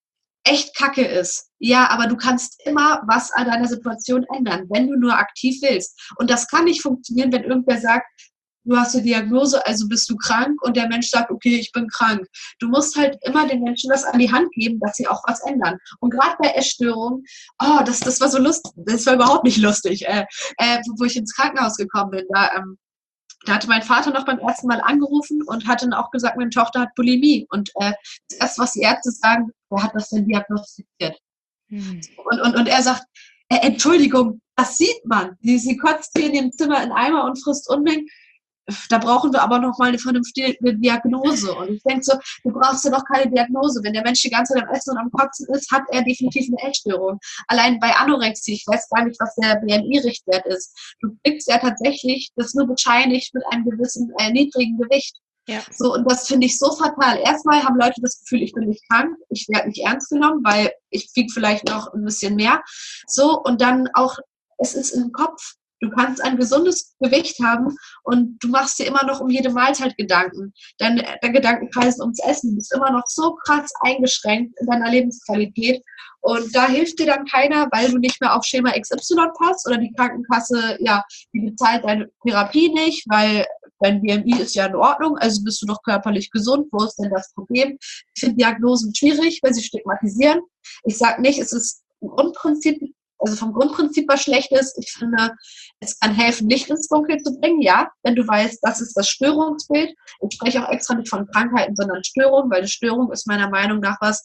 echt kacke ist. Ja, aber du kannst immer was an deiner Situation ändern, wenn du nur aktiv willst. Und das kann nicht funktionieren, wenn irgendwer sagt, du hast eine Diagnose, also bist du krank und der Mensch sagt, okay, ich bin krank. Du musst halt immer den Menschen das an die Hand geben, dass sie auch was ändern. Und gerade bei Essstörungen, oh, das, das war so lustig, das war überhaupt nicht lustig, äh, äh, wo ich ins Krankenhaus gekommen bin. Da, ähm, da hatte mein Vater noch beim ersten Mal angerufen und hat dann auch gesagt, meine Tochter hat Bulimie. Und äh, das erste, was die Ärzte sagen, wer hat das denn diagnostiziert? Hm. Und, und, und er sagt, äh, Entschuldigung, das sieht man. Sie, sie kotzt hier in dem Zimmer in Eimer und frisst Unmengen. Da brauchen wir aber noch mal eine vernünftige Diagnose. Und ich denke so, du brauchst ja doch keine Diagnose. Wenn der Mensch die ganze Zeit am Essen und am Kotzen ist, hat er definitiv eine Essstörung. Allein bei Anorexie, ich weiß gar nicht, was der B M I-Richtwert ist. Du kriegst ja tatsächlich das nur bescheinigt mit einem gewissen äh, niedrigen Gewicht. Ja. So, und das finde ich so fatal. Erstmal haben Leute das Gefühl, ich bin nicht krank, ich werde nicht ernst genommen, weil ich wiege vielleicht noch ein bisschen mehr. So, und dann auch, es ist im Kopf. Du kannst ein gesundes Gewicht haben und du machst dir immer noch um jede Mahlzeit Gedanken. Dein, dein Gedankenkreis ums Essen ist immer noch so krass eingeschränkt in deiner Lebensqualität. Und da hilft dir dann keiner, weil du nicht mehr auf Schema X Y passt oder die Krankenkasse, ja, die bezahlt deine Therapie nicht, weil dein B M I ist ja in Ordnung, also bist du doch körperlich gesund. Wo ist denn das Problem? Ich finde Diagnosen schwierig, weil sie stigmatisieren. Ich sage nicht, es ist ein Grundprinzip, also vom Grundprinzip was schlecht ist. Ich finde, es kann helfen, Licht ins Dunkel zu bringen, ja, wenn du weißt, das ist das Störungsbild. Ich spreche auch extra nicht von Krankheiten, sondern Störung, weil eine Störung ist meiner Meinung nach was,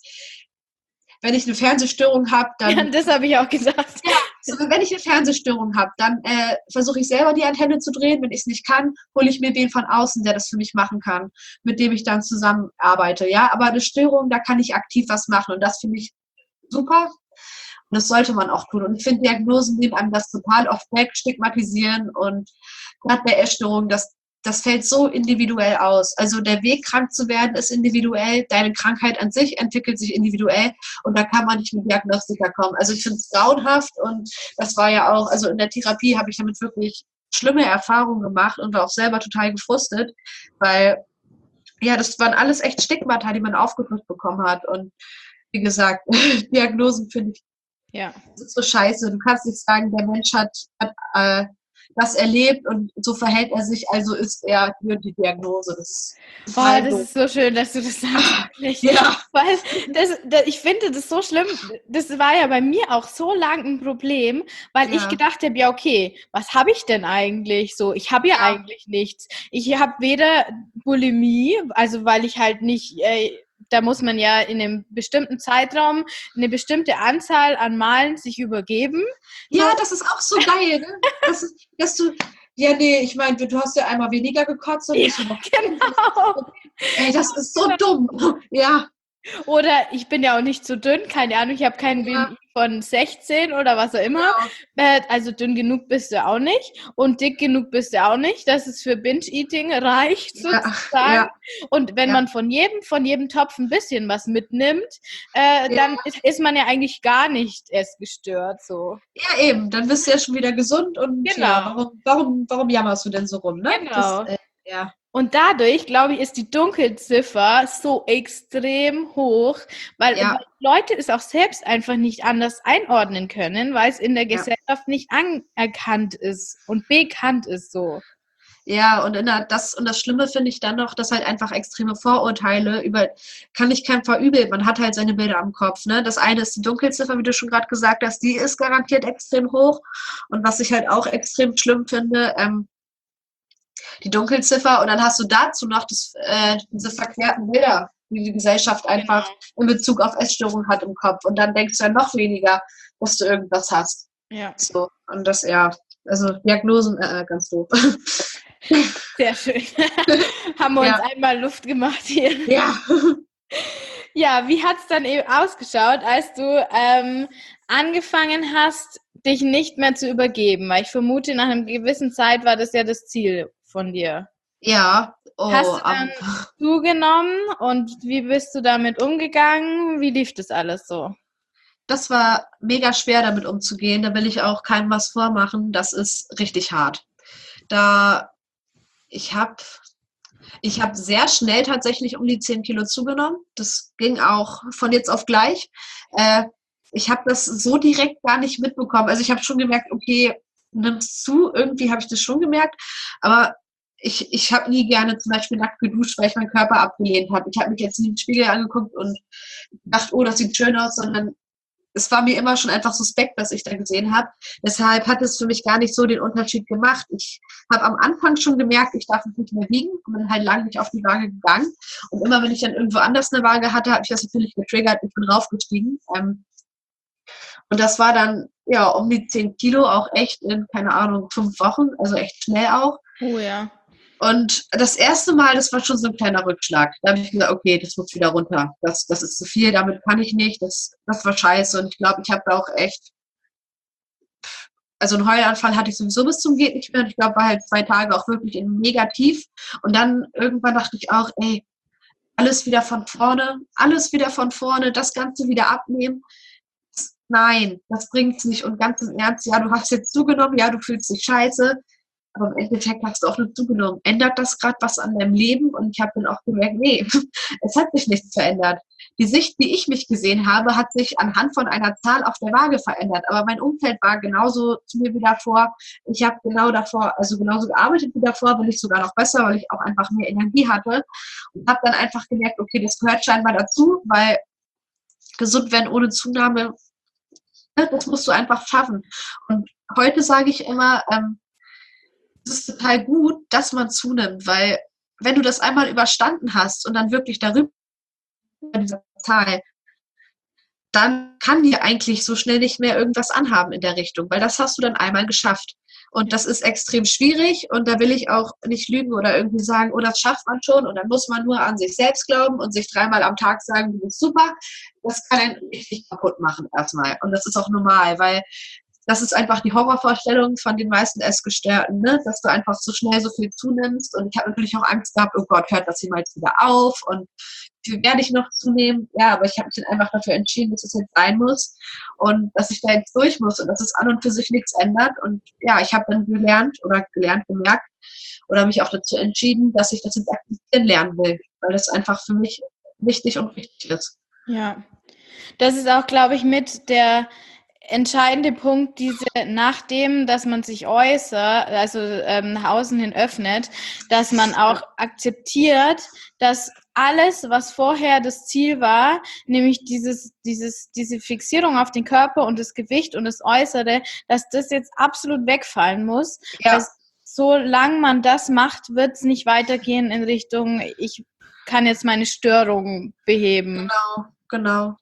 wenn ich eine Fernsehstörung habe, dann... Ja, das habe ich auch gesagt. Ja, so, wenn ich eine Fernsehstörung habe, dann äh, versuche ich selber die Antenne zu drehen. Wenn ich es nicht kann, hole ich mir wen von außen, der das für mich machen kann, mit dem ich dann zusammenarbeite. Ja, aber eine Störung, da kann ich aktiv was machen und das finde ich super. Und das sollte man auch tun. Und ich finde, Diagnosen nehmen einem das total oft weg, stigmatisieren. Und gerade bei Essstörungen, das, das fällt so individuell aus. Also der Weg, krank zu werden, ist individuell. Deine Krankheit an sich entwickelt sich individuell. Und da kann man nicht mit Diagnostika kommen. Also ich finde es grauenhaft. Und das war ja auch, also in der Therapie habe ich damit wirklich schlimme Erfahrungen gemacht und war auch selber total gefrustet, weil, ja, das waren alles echt Stigmata, die man aufgedrückt bekommen hat. Und wie gesagt, Diagnosen finde ich, Ja. das ist so scheiße. Du kannst nicht sagen, der Mensch hat, hat äh, das erlebt und so verhält er sich, also ist er für die Diagnose. Das ist Boah, total das doof. ist so schön, dass du das sagst. Wirklich. Ja. Weil das, das, ich finde das so schlimm. Das war ja bei mir auch so lang ein Problem, weil Ja. ich gedacht habe, ja okay, was habe ich denn eigentlich so? Ich habe ja, Ja. eigentlich nichts. Ich habe weder Bulimie, also weil ich halt nicht... Äh, da muss man ja in einem bestimmten Zeitraum eine bestimmte Anzahl an Malen sich übergeben. Ja, das ist auch so geil, ne? Das ist, dass du, ja, nee, ich meine, du hast ja einmal weniger gekotzt und Ja, bist du noch. genau. Ey, das ist so dumm. Ja. Oder ich bin ja auch nicht so dünn, keine Ahnung, ich habe keinen Ja. B M I von sechzehn oder was auch immer. Genau. Äh, also dünn genug bist du auch nicht und dick genug bist du auch nicht, dass es für Binge-Eating reicht Ja. sozusagen. Ja. Und wenn Ja. man von jedem, von jedem Topf ein bisschen was mitnimmt, äh, Ja. dann ist, ist man ja eigentlich gar nicht essgestört. So. Ja, eben, dann bist du ja schon wieder gesund und Genau. ja, warum, warum, warum jammerst du denn so rum, ne? Genau. Das, äh, ja. Und dadurch, glaube ich, ist die Dunkelziffer so extrem hoch, weil, Ja. weil Leute es auch selbst einfach nicht anders einordnen können, weil es in der Ja. Gesellschaft nicht anerkannt ist und bekannt ist so. Ja, und in der, das, und das Schlimme finde ich dann noch, dass halt einfach extreme Vorurteile über, kann ich keinem verübeln, man hat halt seine Bilder am Kopf, ne? Das eine ist die Dunkelziffer, wie du schon gerade gesagt hast, die ist garantiert extrem hoch. Und was ich halt auch extrem schlimm finde, ähm, die Dunkelziffer, und dann hast du dazu noch das, äh, diese verkehrten Bilder, die die Gesellschaft einfach in Bezug auf Essstörungen hat im Kopf. Und dann denkst du ja noch weniger, dass du irgendwas hast. Ja. So, und das, ja, also Diagnosen, äh, ganz doof. Sehr schön. Haben wir Ja. uns einmal Luft gemacht hier. Ja. Ja, wie hat es dann eben ausgeschaut, als du ähm, angefangen hast, dich nicht mehr zu übergeben? Weil ich vermute, nach einer gewissen Zeit war das ja das Ziel von dir. Ja. Oh, Hast du dann am- zugenommen und wie bist du damit umgegangen? Wie lief das alles so? das war mega schwer, damit umzugehen. Da will ich auch keinem was vormachen. Das ist richtig hart. Da, ich habe, Ich habe sehr schnell tatsächlich um die zehn Kilo zugenommen. Das ging auch von jetzt auf gleich. Äh, ich habe das so direkt gar nicht mitbekommen. Also ich habe schon gemerkt, okay, nimmst zu. Irgendwie habe ich das schon gemerkt. Aber ich, ich habe nie gerne zum Beispiel nackt geduscht, weil ich meinen Körper abgelehnt habe. Ich habe mich jetzt nie in den Spiegel angeguckt und gedacht, oh, das sieht schön aus, sondern es war mir immer schon einfach suspekt, was ich da gesehen habe. Deshalb hat es für mich gar nicht so den Unterschied gemacht. Ich habe am Anfang schon gemerkt, ich darf mich nicht mehr wiegen und bin halt lange nicht auf die Waage gegangen. Und immer, wenn ich dann irgendwo anders eine Waage hatte, habe ich das natürlich getriggert. Ich bin raufgestiegen. Ähm, und das war dann, ja, um die zehn Kilo auch echt in, keine Ahnung, fünf Wochen. Also echt schnell auch. Oh ja. Und das erste Mal, das war schon so ein kleiner Rückschlag. Da habe ich gesagt, okay, das muss wieder runter. Das, das ist zu viel, damit kann ich nicht. Das, das war scheiße. Und ich glaube, ich habe da auch echt, also einen Heulanfall hatte ich sowieso bis zum geht nicht mehr. Und ich glaube, war halt zwei Tage auch wirklich in negativ. Und dann irgendwann dachte ich auch, ey, alles wieder von vorne, alles wieder von vorne, das Ganze wieder abnehmen. Nein, das bringt's nicht. Und ganz im Ernst, ja, du hast jetzt zugenommen, ja, du fühlst dich scheiße. Aber im Endeffekt hast du auch nur zugenommen. Ändert das gerade was an deinem Leben? Und ich habe dann auch gemerkt, nee, es hat sich nichts verändert. Die Sicht, wie ich mich gesehen habe, hat sich anhand von einer Zahl auf der Waage verändert. Aber mein Umfeld war genauso zu mir wie davor. Ich habe genau davor, also genauso gearbeitet wie davor, will ich sogar noch besser, weil ich auch einfach mehr Energie hatte. Und habe dann einfach gemerkt, okay, das gehört scheinbar dazu, weil gesund werden ohne Zunahme, das musst du einfach schaffen. Und heute sage ich immer, ähm, es ist total gut, dass man zunimmt, weil wenn du das einmal überstanden hast und dann wirklich darüber dieser Zahl, dann kann dir eigentlich so schnell nicht mehr irgendwas anhaben in der Richtung, weil das hast du dann einmal geschafft. Und das ist extrem schwierig und da will ich auch nicht lügen oder irgendwie sagen, oh, das schafft man schon und dann muss man nur an sich selbst glauben und sich dreimal am Tag sagen, du bist super. Das kann einen richtig kaputt machen erstmal. Und das ist auch normal, weil das ist einfach die Horrorvorstellung von den meisten Essgestörten, ne? Dass du einfach so schnell so viel zunimmst. Und ich habe natürlich auch Angst gehabt, oh Gott, hört das jemals wieder auf? Und wie viel werde ich noch zunehmen? Ja, aber ich habe mich dann einfach dafür entschieden, dass es jetzt sein muss und dass ich da jetzt durch muss und dass es an und für sich nichts ändert. Und ja, ich habe dann gelernt oder gelernt, gemerkt oder mich auch dazu entschieden, dass ich das jetzt akzeptieren lernen will, weil das einfach für mich wichtig und richtig ist. Ja, das ist auch, glaube ich, mit der entscheidende Punkt, diese, nachdem, dass man sich äußert, also ähm, nach außen hin öffnet, dass man auch akzeptiert, dass alles, was vorher das Ziel war, nämlich dieses, dieses, diese Fixierung auf den Körper und das Gewicht und das Äußere, dass das jetzt absolut wegfallen muss. Ja. Dass, solange man das macht, wird es nicht weitergehen in Richtung, ich kann jetzt meine Störung beheben. Genau, genau.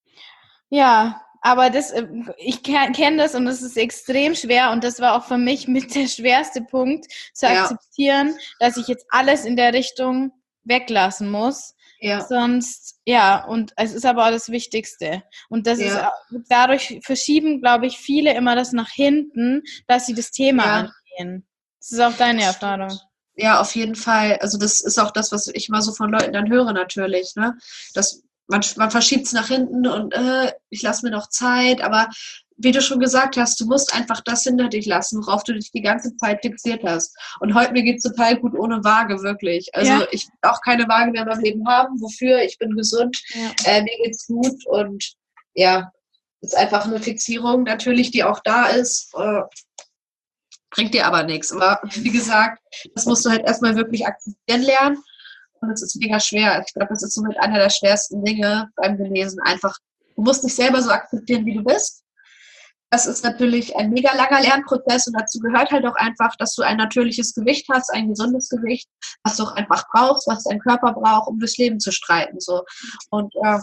Ja, aber das, ich kenne das und das ist extrem schwer und das war auch für mich mit der schwerste Punkt, zu Ja. akzeptieren, dass ich jetzt alles in der Richtung weglassen muss. Ja. Sonst, ja, und es ist aber auch das Wichtigste. Und das Ja. ist, dadurch verschieben, glaube ich, viele immer das nach hinten, dass sie das Thema Ja. angehen. Das ist auch deine Erfahrung. Ja, auf jeden Fall. Also das ist auch das, was ich mal so von Leuten dann höre natürlich, ne? Das Man, man verschiebt es nach hinten und äh, ich lasse mir noch Zeit, aber wie du schon gesagt hast, du musst einfach das hinter dich lassen, worauf du dich die ganze Zeit fixiert hast. Und heute, mir geht es total gut ohne Waage, wirklich. Also Ja. ich will auch keine Waage mehr in meinem Leben haben. Wofür? Ich bin gesund, Ja. äh, mir geht's gut und ja, ist einfach eine Fixierung natürlich, die auch da ist. Äh, bringt dir aber nichts. Aber wie gesagt, das musst du halt erstmal wirklich akzeptieren lernen. Und es ist mega schwer. Ich glaube, das ist somit einer der schwersten Dinge beim Genesen. Einfach, du musst dich selber so akzeptieren, wie du bist. Das ist natürlich ein mega langer Lernprozess und dazu gehört halt auch einfach, dass du ein natürliches Gewicht hast, ein gesundes Gewicht, was du auch einfach brauchst, was dein Körper braucht, um durchs Leben zu streiten. So. Und äh,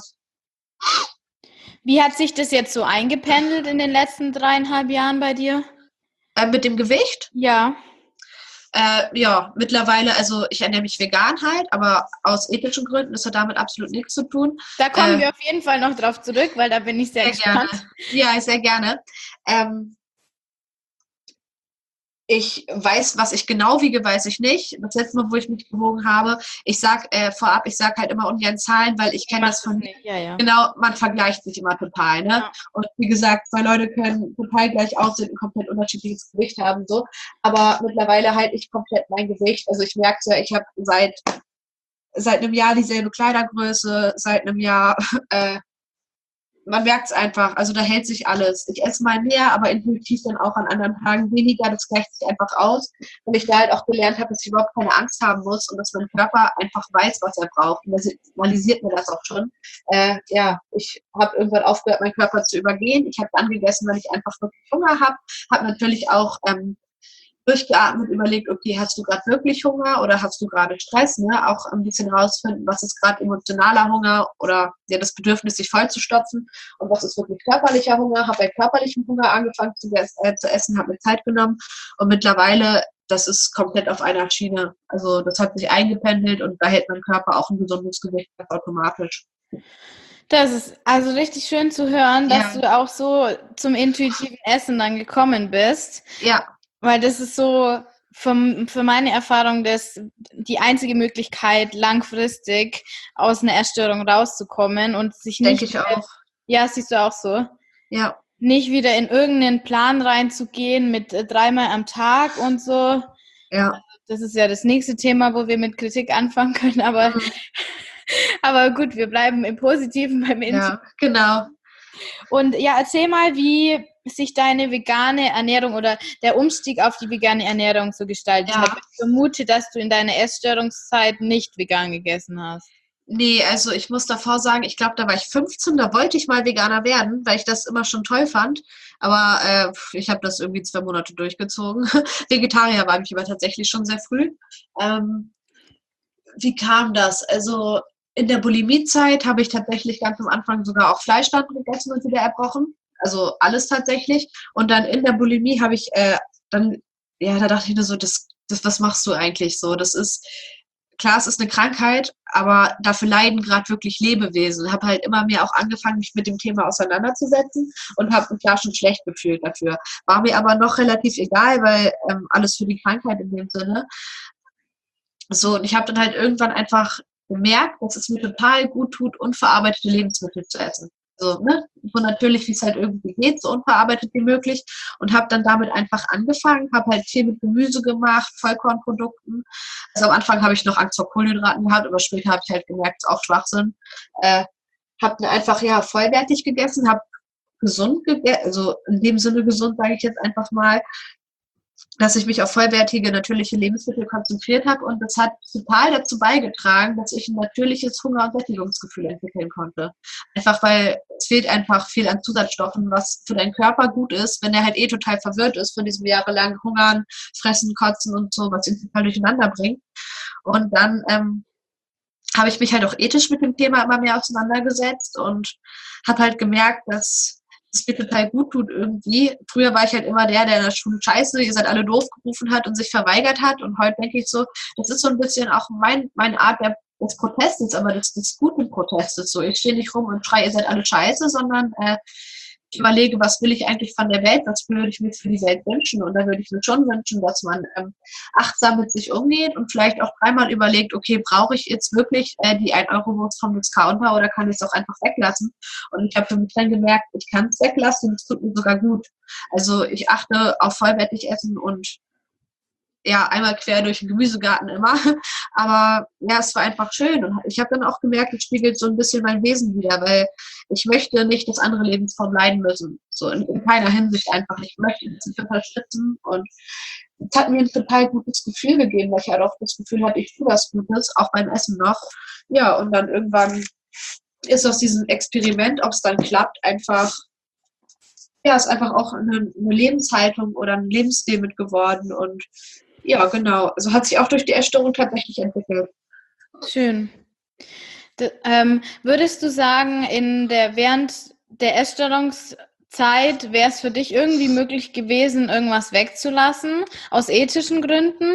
Wie hat sich das jetzt so eingependelt in den letzten dreieinhalb Jahren bei dir? äh, mit dem Gewicht, Ja. Äh, ja, mittlerweile, also ich ernähre mich vegan halt, aber aus ethischen Gründen, das hat damit absolut nichts zu tun. Da kommen Äh, wir auf jeden Fall noch drauf zurück, weil da bin ich sehr, Sehr gespannt. gerne. Ja, sehr gerne. Ähm, Ich weiß, was ich genau wiege, weiß ich nicht. Das letzte Mal, wo ich mich gewogen habe, ich sag äh, vorab, ich sag halt immer ungern Zahlen, weil ich kenne das von mir. Ja, ja. Genau, man vergleicht sich immer total, ne? Ja. Und wie gesagt, zwei Leute können total gleich aussehen und komplett unterschiedliches Gewicht haben, so. Aber mittlerweile halte ich komplett mein Gewicht. Also ich merke ja, ich habe seit seit einem Jahr dieselbe Kleidergröße, seit einem Jahr äh, man merkt es einfach, also da hält sich alles. Ich esse mal mehr, aber intuitiv dann auch an anderen Tagen weniger. Das gleicht sich einfach aus. Und ich da halt auch gelernt habe, dass ich überhaupt keine Angst haben muss und dass mein Körper einfach weiß, was er braucht. Und er signalisiert mir das auch schon. Äh, ja, ich habe irgendwann aufgehört, meinen Körper zu übergehen. Ich habe dann gegessen, weil ich einfach wirklich Hunger habe. Habe natürlich auch ähm, durchgeatmet, überlegt, okay, hast du gerade wirklich Hunger oder hast du gerade Stress, ne? Auch ein bisschen rausfinden, was ist gerade emotionaler Hunger oder ja, das Bedürfnis, sich vollzustopfen und was ist wirklich körperlicher Hunger. Habe bei körperlichem Hunger angefangen zu, äh, zu essen, habe mir Zeit genommen und mittlerweile, das ist komplett auf einer Schiene. Also das hat sich eingependelt und da hält mein Körper auch ein gesundes Gewicht automatisch. Das ist also richtig schön zu hören, dass Ja. du auch so zum intuitiven Essen dann gekommen bist. Ja. Weil das ist so vom, für meine Erfahrung das, die einzige Möglichkeit, langfristig aus einer Essstörung rauszukommen und sich nicht... Denke ich auch. Ja, siehst du auch so? Ja. Nicht wieder in irgendeinen Plan reinzugehen mit äh, dreimal am Tag und so. Ja. Also das ist ja das nächste Thema, wo wir mit Kritik anfangen können, aber, mhm. aber gut, wir bleiben im Positiven beim Intuitiven. Ja, genau. Und ja, erzähl mal, wie sich deine vegane Ernährung oder der Umstieg auf die vegane Ernährung so gestaltet Ja. hat. Ich vermute, dass du in deiner Essstörungszeit nicht vegan gegessen hast. Nee, also ich muss davor sagen, ich glaube, da war ich fünfzehn, da wollte ich mal Veganer werden, weil ich das immer schon toll fand. Aber äh, ich habe das irgendwie zwei Monate durchgezogen. Vegetarier war ich aber tatsächlich schon sehr früh. Ähm, wie kam das? Also in der Bulimiezeit habe ich tatsächlich ganz am Anfang sogar auch Fleisch dann gegessen und wieder erbrochen. Also alles tatsächlich. Und dann in der Bulimie habe ich äh, dann, ja, da dachte ich nur so, das, das, was machst du eigentlich so? Das ist, klar, es ist eine Krankheit, aber dafür leiden gerade wirklich Lebewesen. Habe halt immer mehr auch angefangen, mich mit dem Thema auseinanderzusetzen und habe mich da schon schlecht gefühlt dafür. War mir aber noch relativ egal, weil ähm, alles für die Krankheit in dem Sinne. So, und ich habe dann halt irgendwann einfach gemerkt, dass es mir total gut tut, unverarbeitete Lebensmittel zu essen. So, ne? So natürlich, wie es halt irgendwie geht, so unverarbeitet wie möglich. Und habe dann damit einfach angefangen, habe halt viel mit Gemüse gemacht, Vollkornprodukten. Also am Anfang habe ich noch Angst vor Kohlenhydraten gehabt, aber später habe ich halt gemerkt, es ist auch Schwachsinn. Äh, habe dann einfach, ja, vollwertig gegessen, habe gesund gegessen, also in dem Sinne gesund, sage ich jetzt einfach mal, dass ich mich auf vollwertige, natürliche Lebensmittel konzentriert habe und das hat total dazu beigetragen, dass ich ein natürliches Hunger- und Sättigungsgefühl entwickeln konnte. Einfach weil es fehlt einfach viel an Zusatzstoffen, was für deinen Körper gut ist, wenn er halt eh total verwirrt ist von diesem jahrelangen Hungern, Fressen, Kotzen und so, was ihn total durcheinander bringt. Und dann ähm, habe ich mich halt auch ethisch mit dem Thema immer mehr auseinandergesetzt und habe halt gemerkt, dass es mir total gut tut irgendwie. Früher war ich halt immer der, der in der Schule Scheiße, ihr seid alle doof gerufen hat und sich verweigert hat. Und heute denke ich so, das ist so ein bisschen auch mein, meine Art der, des Protestes, aber des, des guten Protestes. So, ich stehe nicht rum und schreie, ihr seid alle Scheiße, sondern äh, ich überlege, was will ich eigentlich von der Welt, was würde ich mir für die Welt wünschen. Und da würde ich mir schon wünschen, dass man ähm, achtsam mit sich umgeht und vielleicht auch dreimal überlegt, okay, brauche ich jetzt wirklich äh, die ein Euro Wurst vom Discounter oder kann ich es auch einfach weglassen? Und ich habe für mich dann gemerkt, ich kann es weglassen und es tut mir sogar gut. Also ich achte auf vollwertig Essen und ja, einmal quer durch den Gemüsegarten immer. Aber ja, es war einfach schön. Und ich habe dann auch gemerkt, es spiegelt so ein bisschen mein Wesen wider, weil ich möchte nicht, dass andere Lebensformen leiden müssen. So in, in keiner Hinsicht einfach. Ich möchte das nicht unterstützen. Und es hat mir ein total gutes Gefühl gegeben, weil ich halt auch das Gefühl hatte, ich tue was Gutes, auch beim Essen noch. Ja, und dann irgendwann ist aus diesem Experiment, ob es dann klappt, einfach ja, ist einfach auch eine, eine Lebenshaltung oder ein Lebensstil mit geworden und ja, genau. Also hat sich auch durch die Essstörung tatsächlich entwickelt. Schön. D- ähm, würdest du sagen, in der, während der Essstörungszeit wäre es für dich irgendwie möglich gewesen, irgendwas wegzulassen, aus ethischen Gründen?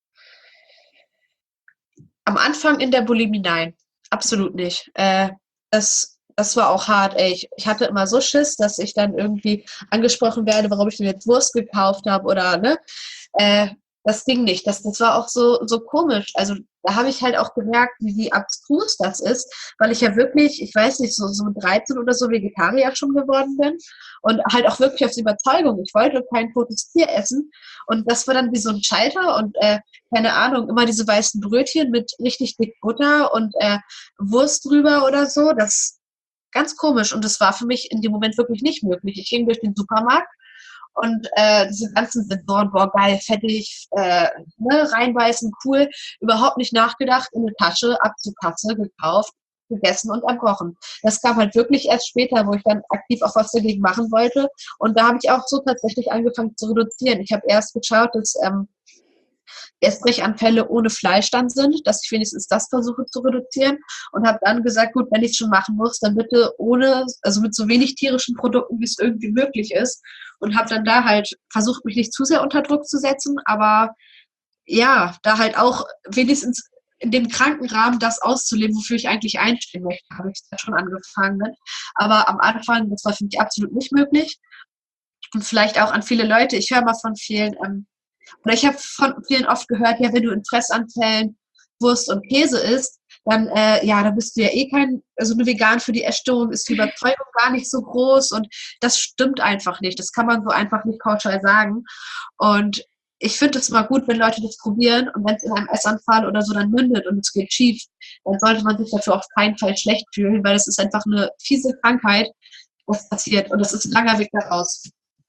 Am Anfang in der Bulimie nein, absolut nicht. Äh, das, das war auch hart, ey. Ich, ich hatte immer so Schiss, dass ich dann irgendwie angesprochen werde, warum ich denn jetzt Wurst gekauft habe oder ne. äh, das ging nicht. Das, das war auch so, so komisch. Also da habe ich halt auch gemerkt, wie, wie abstrus das ist, weil ich ja wirklich, ich weiß nicht, so, so mit dreizehn oder so Vegetarier schon geworden bin und halt auch wirklich aus Überzeugung. Ich wollte kein totes Tier essen und das war dann wie so ein Schalter und äh, keine Ahnung, immer diese weißen Brötchen mit richtig dick Butter und äh, Wurst drüber oder so. Das ganz komisch und das war für mich in dem Moment wirklich nicht möglich. Ich ging durch den Supermarkt und äh, diese ganzen Sensoren, boah, geil, fettig, äh, ne, reinbeißen, cool, überhaupt nicht nachgedacht, in eine Tasche, ab zur Kasse, gekauft, gegessen und am Kochen. Das kam halt wirklich erst später, wo ich dann aktiv auch was dagegen machen wollte. Und da habe ich auch so tatsächlich angefangen zu reduzieren. Ich habe erst geschaut, dass ähm, Esbrichanfälle ohne Fleisch dann sind, dass ich wenigstens das versuche zu reduzieren und habe dann gesagt, gut, wenn ich es schon machen muss, dann bitte ohne, also mit so wenig tierischen Produkten, wie es irgendwie möglich ist und habe dann da halt versucht, mich nicht zu sehr unter Druck zu setzen, aber ja, da halt auch wenigstens in dem kranken Rahmen das auszuleben, wofür ich eigentlich einstehen möchte, habe ich da schon angefangen mit. Aber am Anfang, das war für mich absolut nicht möglich und vielleicht auch an viele Leute, ich höre mal von vielen, ähm, oder ich habe von vielen oft gehört, ja, wenn du in Fressanfällen Wurst und Käse isst, dann, äh, ja, da bist du ja eh kein, also eine Vegan für die Essstörung ist die Überzeugung gar nicht so groß und das stimmt einfach nicht. Das kann man so einfach nicht pauschal sagen. Und ich finde es immer gut, wenn Leute das probieren und wenn es in einem Essanfall oder so dann mündet und es geht schief, dann sollte man sich dafür auf keinen Fall schlecht fühlen, weil es ist einfach eine fiese Krankheit, was passiert und das ist ein langer Weg daraus.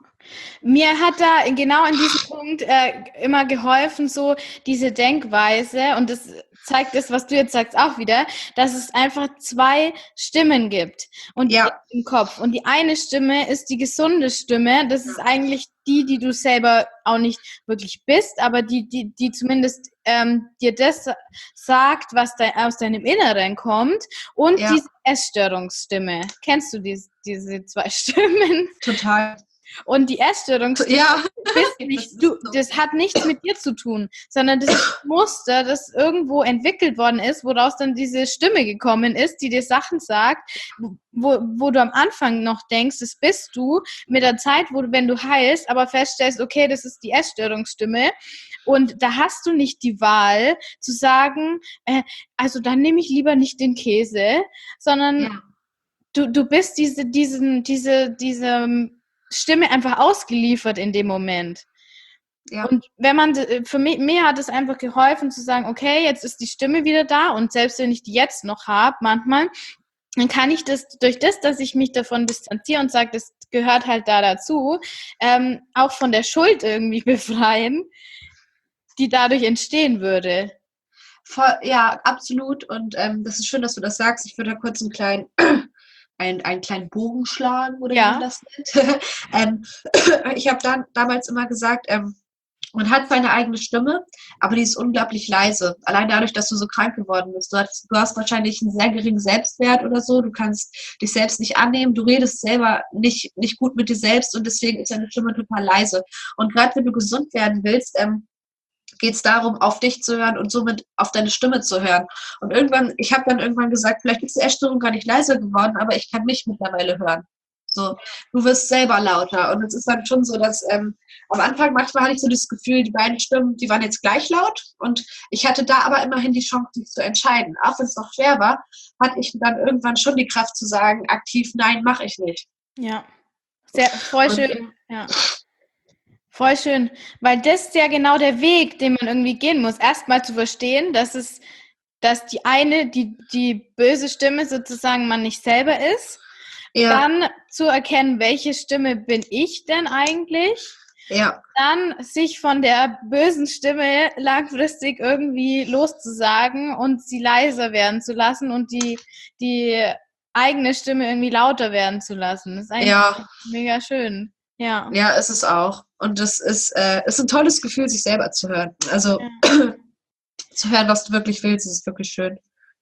Mir hat da genau in diesem Punkt äh, immer geholfen, so diese Denkweise, und das zeigt das, was du jetzt sagst, auch wieder, dass es einfach zwei Stimmen gibt und ja. im Kopf. Und die eine Stimme ist die gesunde Stimme, das ist eigentlich die, die du selber auch nicht wirklich bist, aber die, die, die zumindest ähm, dir das sagt, was de- aus deinem Inneren kommt, und ja. diese Essstörungsstimme. Kennst du diese, diese zwei Stimmen? Total. Und die Essstörungsstimme, ja. bist nicht du, das hat nichts mit dir zu tun, sondern das ist ein Muster, das irgendwo entwickelt worden ist, woraus dann diese Stimme gekommen ist, die dir Sachen sagt, wo, wo du am Anfang noch denkst, das bist du, mit der Zeit, wo du, wenn du heilst, aber feststellst, okay, das ist die Essstörungsstimme, und da hast du nicht die Wahl zu sagen, äh, also dann nehme ich lieber nicht den Käse, sondern ja. du, du bist diese, diesen, diese, diese Stimme einfach ausgeliefert in dem Moment. Ja. Und wenn man, für mich, mir hat es einfach geholfen zu sagen, okay, jetzt ist die Stimme wieder da, und selbst wenn ich die jetzt noch habe, manchmal, dann kann ich das durch das, dass ich mich davon distanziere und sage, das gehört halt da dazu, ähm, auch von der Schuld irgendwie befreien, die dadurch entstehen würde. Voll, ja, absolut. Und ähm, das ist schön, dass du das sagst. Ich würde da kurz einen kleinen Einen, einen kleinen Bogen schlagen, oder ja. wie man das nennt. ähm, ich habe dann damals immer gesagt, ähm, man hat seine eigene Stimme, aber die ist unglaublich leise. Allein dadurch, dass du so krank geworden bist. Du hast, du hast wahrscheinlich einen sehr geringen Selbstwert oder so. Du kannst dich selbst nicht annehmen. Du redest selber nicht, nicht gut mit dir selbst und deswegen ist deine Stimme total leise. Und gerade wenn du gesund werden willst, ähm, geht es darum, auf dich zu hören und somit auf deine Stimme zu hören. Und irgendwann, ich habe dann irgendwann gesagt, vielleicht ist die Essstörung gar nicht leiser geworden, aber ich kann mich mittlerweile hören. So, du wirst selber lauter. Und es ist dann schon so, dass ähm, am Anfang manchmal hatte ich so das Gefühl, die beiden Stimmen, die waren jetzt gleich laut. Und ich hatte da aber immerhin die Chance, sich zu entscheiden. Auch wenn es noch schwer war, hatte ich dann irgendwann schon die Kraft zu sagen, aktiv, nein, mache ich nicht. Ja, sehr, voll schön. Und, ja. Voll schön, weil das ist ja genau der Weg, den man irgendwie gehen muss. Erstmal zu verstehen, dass es, dass die eine, die, die böse Stimme sozusagen man nicht selber ist. Ja. Dann zu erkennen, welche Stimme bin ich denn eigentlich? Ja. Dann sich von der bösen Stimme langfristig irgendwie loszusagen und sie leiser werden zu lassen und die, die eigene Stimme irgendwie lauter werden zu lassen. Das ist eigentlich ja. mega schön. Ja. Ja, ist es auch. Und es ist, äh, ist ein tolles Gefühl, sich selber zu hören. Also ja. zu hören, was du wirklich willst, ist wirklich schön.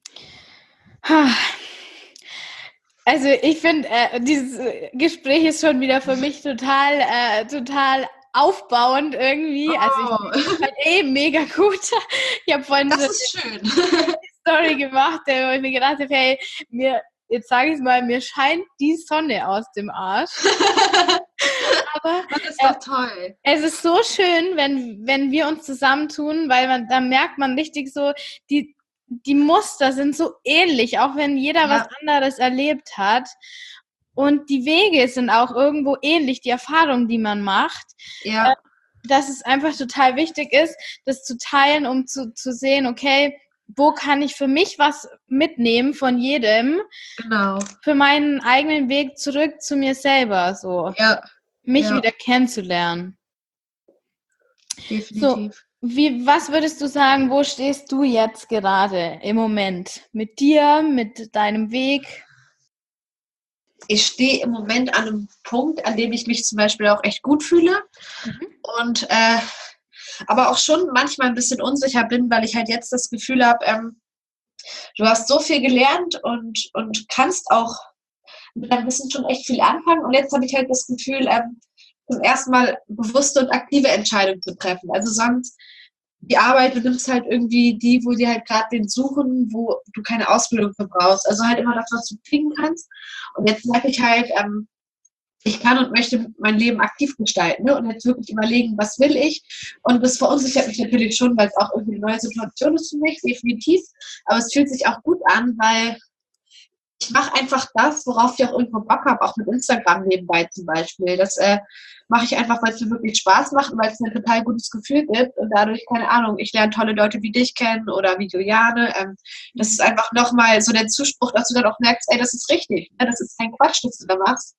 Also ich finde, äh, dieses Gespräch ist schon wieder für mich total, äh, total aufbauend irgendwie. Oh. Also ich finde es eh mega gut. Ich habe vorhin das so ist schön. eine Story gemacht, wo ich mir gedacht habe, hey, mir, jetzt sage ich es mal, mir scheint die Sonne aus dem Arsch. Aber das ist äh, doch toll. es ist so schön, wenn, wenn wir uns zusammentun, weil man, da merkt man richtig so, die, die Muster sind so ähnlich, auch wenn jeder was Ja, anderes erlebt hat. Und die Wege sind auch irgendwo ähnlich, die Erfahrungen, die man macht, äh, ja, dass es einfach total wichtig ist, das zu teilen, um zu, zu sehen, okay, wo kann ich für mich was mitnehmen von jedem, genau. für meinen eigenen Weg zurück zu mir selber, so, Ja, mich ja, wieder kennenzulernen. So, definitiv. wie, was würdest du sagen, wo stehst du jetzt gerade im Moment? Mit dir, mit deinem Weg? Ich stehe im Moment an einem Punkt, an dem ich mich zum Beispiel auch echt gut fühle Mhm. und äh, aber auch schon manchmal ein bisschen unsicher bin, weil ich halt jetzt das Gefühl habe, ähm, du hast so viel gelernt und, und kannst auch mit deinem Wissen schon echt viel anfangen. Und jetzt habe ich halt das Gefühl, ähm, zum ersten Mal bewusste und aktive Entscheidungen zu treffen. Also sonst die Arbeit, du nimmst halt irgendwie die, wo die halt gerade den suchen, wo du keine Ausbildung für brauchst. Also halt immer das, was du kriegen kannst. Und jetzt merke ich halt, ähm, ich kann und möchte mein Leben aktiv gestalten, ne? Und jetzt wirklich überlegen, was will ich. Und das verunsichert mich natürlich schon, weil es auch irgendwie eine neue Situation ist für mich, definitiv. Aber es fühlt sich auch gut an, weil ich mache einfach das, worauf ich auch irgendwo Bock habe, auch mit Instagram nebenbei zum Beispiel. Das äh, mache ich einfach, weil es mir wirklich Spaß macht und weil es mir ein total gutes Gefühl gibt. Und dadurch, keine Ahnung, ich lerne tolle Leute wie dich kennen oder wie Juliane. Ähm, das ist einfach nochmal so der Zuspruch, dass du dann auch merkst, ey, das ist richtig. Ne? Das ist kein Quatsch, was du da machst.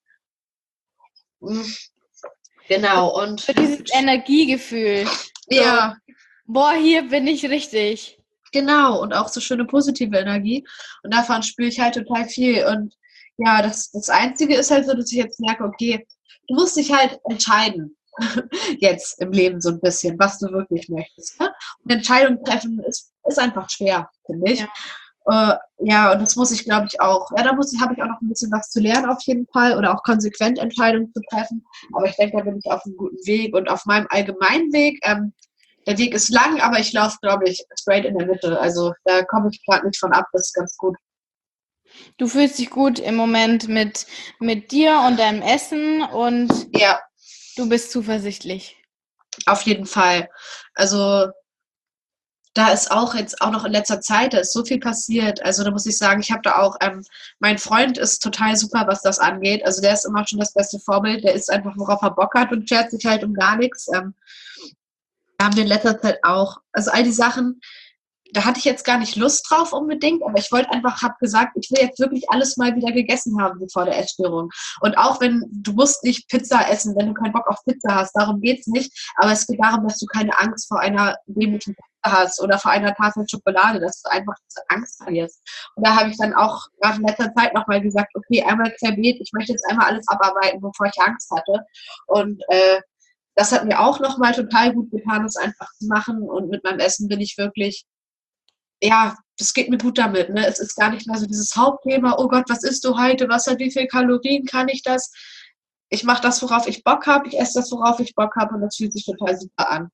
Mhm. Genau, und So dieses Energiegefühl. So, ja, boah, hier bin ich richtig. genau. Und auch so schöne positive Energie. Und davon spüre ich halt total viel. Und ja, das, das Einzige ist halt so, dass ich jetzt merke, okay, du musst dich halt entscheiden. Jetzt im Leben so ein bisschen, was du wirklich möchtest. Ne? Und Entscheidungen treffen ist, ist einfach schwer, finde ich. Ja. Äh, ja, und das muss ich, glaube ich, auch. Ja, da muss ich, habe ich auch noch ein bisschen was zu lernen auf jeden Fall oder auch konsequent Entscheidungen zu treffen. Aber ich denke, da bin ich auf einem guten Weg und auf meinem allgemeinen Weg. Ähm, der Weg ist lang, aber ich laufe, glaube ich, straight in der Mitte. Also da komme ich gerade nicht von ab. Das ist ganz gut. Du fühlst dich gut im Moment mit, mit dir und deinem Essen und Ja, du bist zuversichtlich. auf jeden Fall. Also da ist auch jetzt auch noch in letzter Zeit, da ist so viel passiert. Also da muss ich sagen, ich habe da auch, ähm, mein Freund ist total super, was das angeht. Also der ist immer schon das beste Vorbild. Der ist einfach, worauf er Bock hat und schert sich halt um gar nichts. Ähm, da haben wir in letzter Zeit auch, also all die Sachen, da hatte ich jetzt gar nicht Lust drauf unbedingt, aber ich wollte einfach, habe gesagt, ich will jetzt wirklich alles mal wieder gegessen haben so vor der Essstörung. Und auch wenn, du musst nicht Pizza essen, wenn du keinen Bock auf Pizza hast, darum geht's nicht. Aber es geht darum, dass du keine Angst vor einer dämlichen Pizza hast oder vor einer Tafel Schokolade, dass du einfach diese Angst verlierst. Und da habe ich dann auch gerade in letzter Zeit nochmal gesagt, okay, einmal querbeet, ich möchte jetzt einmal alles abarbeiten, bevor ich Angst hatte. Und äh, das hat mir auch nochmal total gut getan, das einfach zu machen. Und mit meinem Essen bin ich wirklich, ja, das geht mir gut damit. Ne? Es ist gar nicht mehr so dieses Hauptthema, oh Gott, was isst du heute? Was hat wie viel Kalorien? Kann ich das? Ich mache das, worauf ich Bock habe. Ich esse das, worauf ich Bock habe. Und das fühlt sich total super an.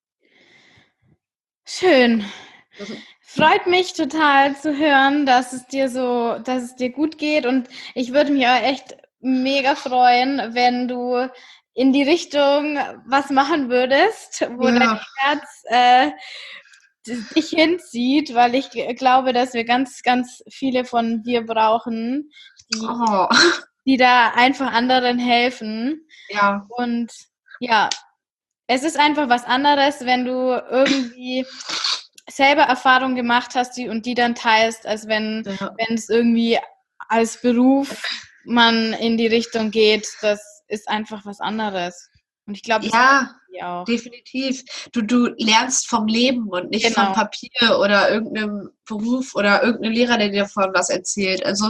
Schön. Mhm. Freut mich total zu hören, dass es dir so, dass es dir gut geht und ich würde mich auch echt mega freuen, wenn du in die Richtung was machen würdest, wo dein Ja. Herz äh, dich hinzieht, weil ich g- glaube, dass wir ganz, ganz viele von dir brauchen, die, Oh. die da einfach anderen helfen. Ja. Und ja, es ist einfach was anderes, wenn du irgendwie selber Erfahrungen gemacht hast die, und die dann teilst, als wenn, Ja. wenn es irgendwie als Beruf man in die Richtung geht. Das ist einfach was anderes. Und ich glaube, das Ja, brauchen die auch. definitiv. Du, du lernst vom Leben und nicht vom Genau. Papier oder irgendeinem Beruf oder irgendeinem Lehrer, der dir davon was erzählt. Also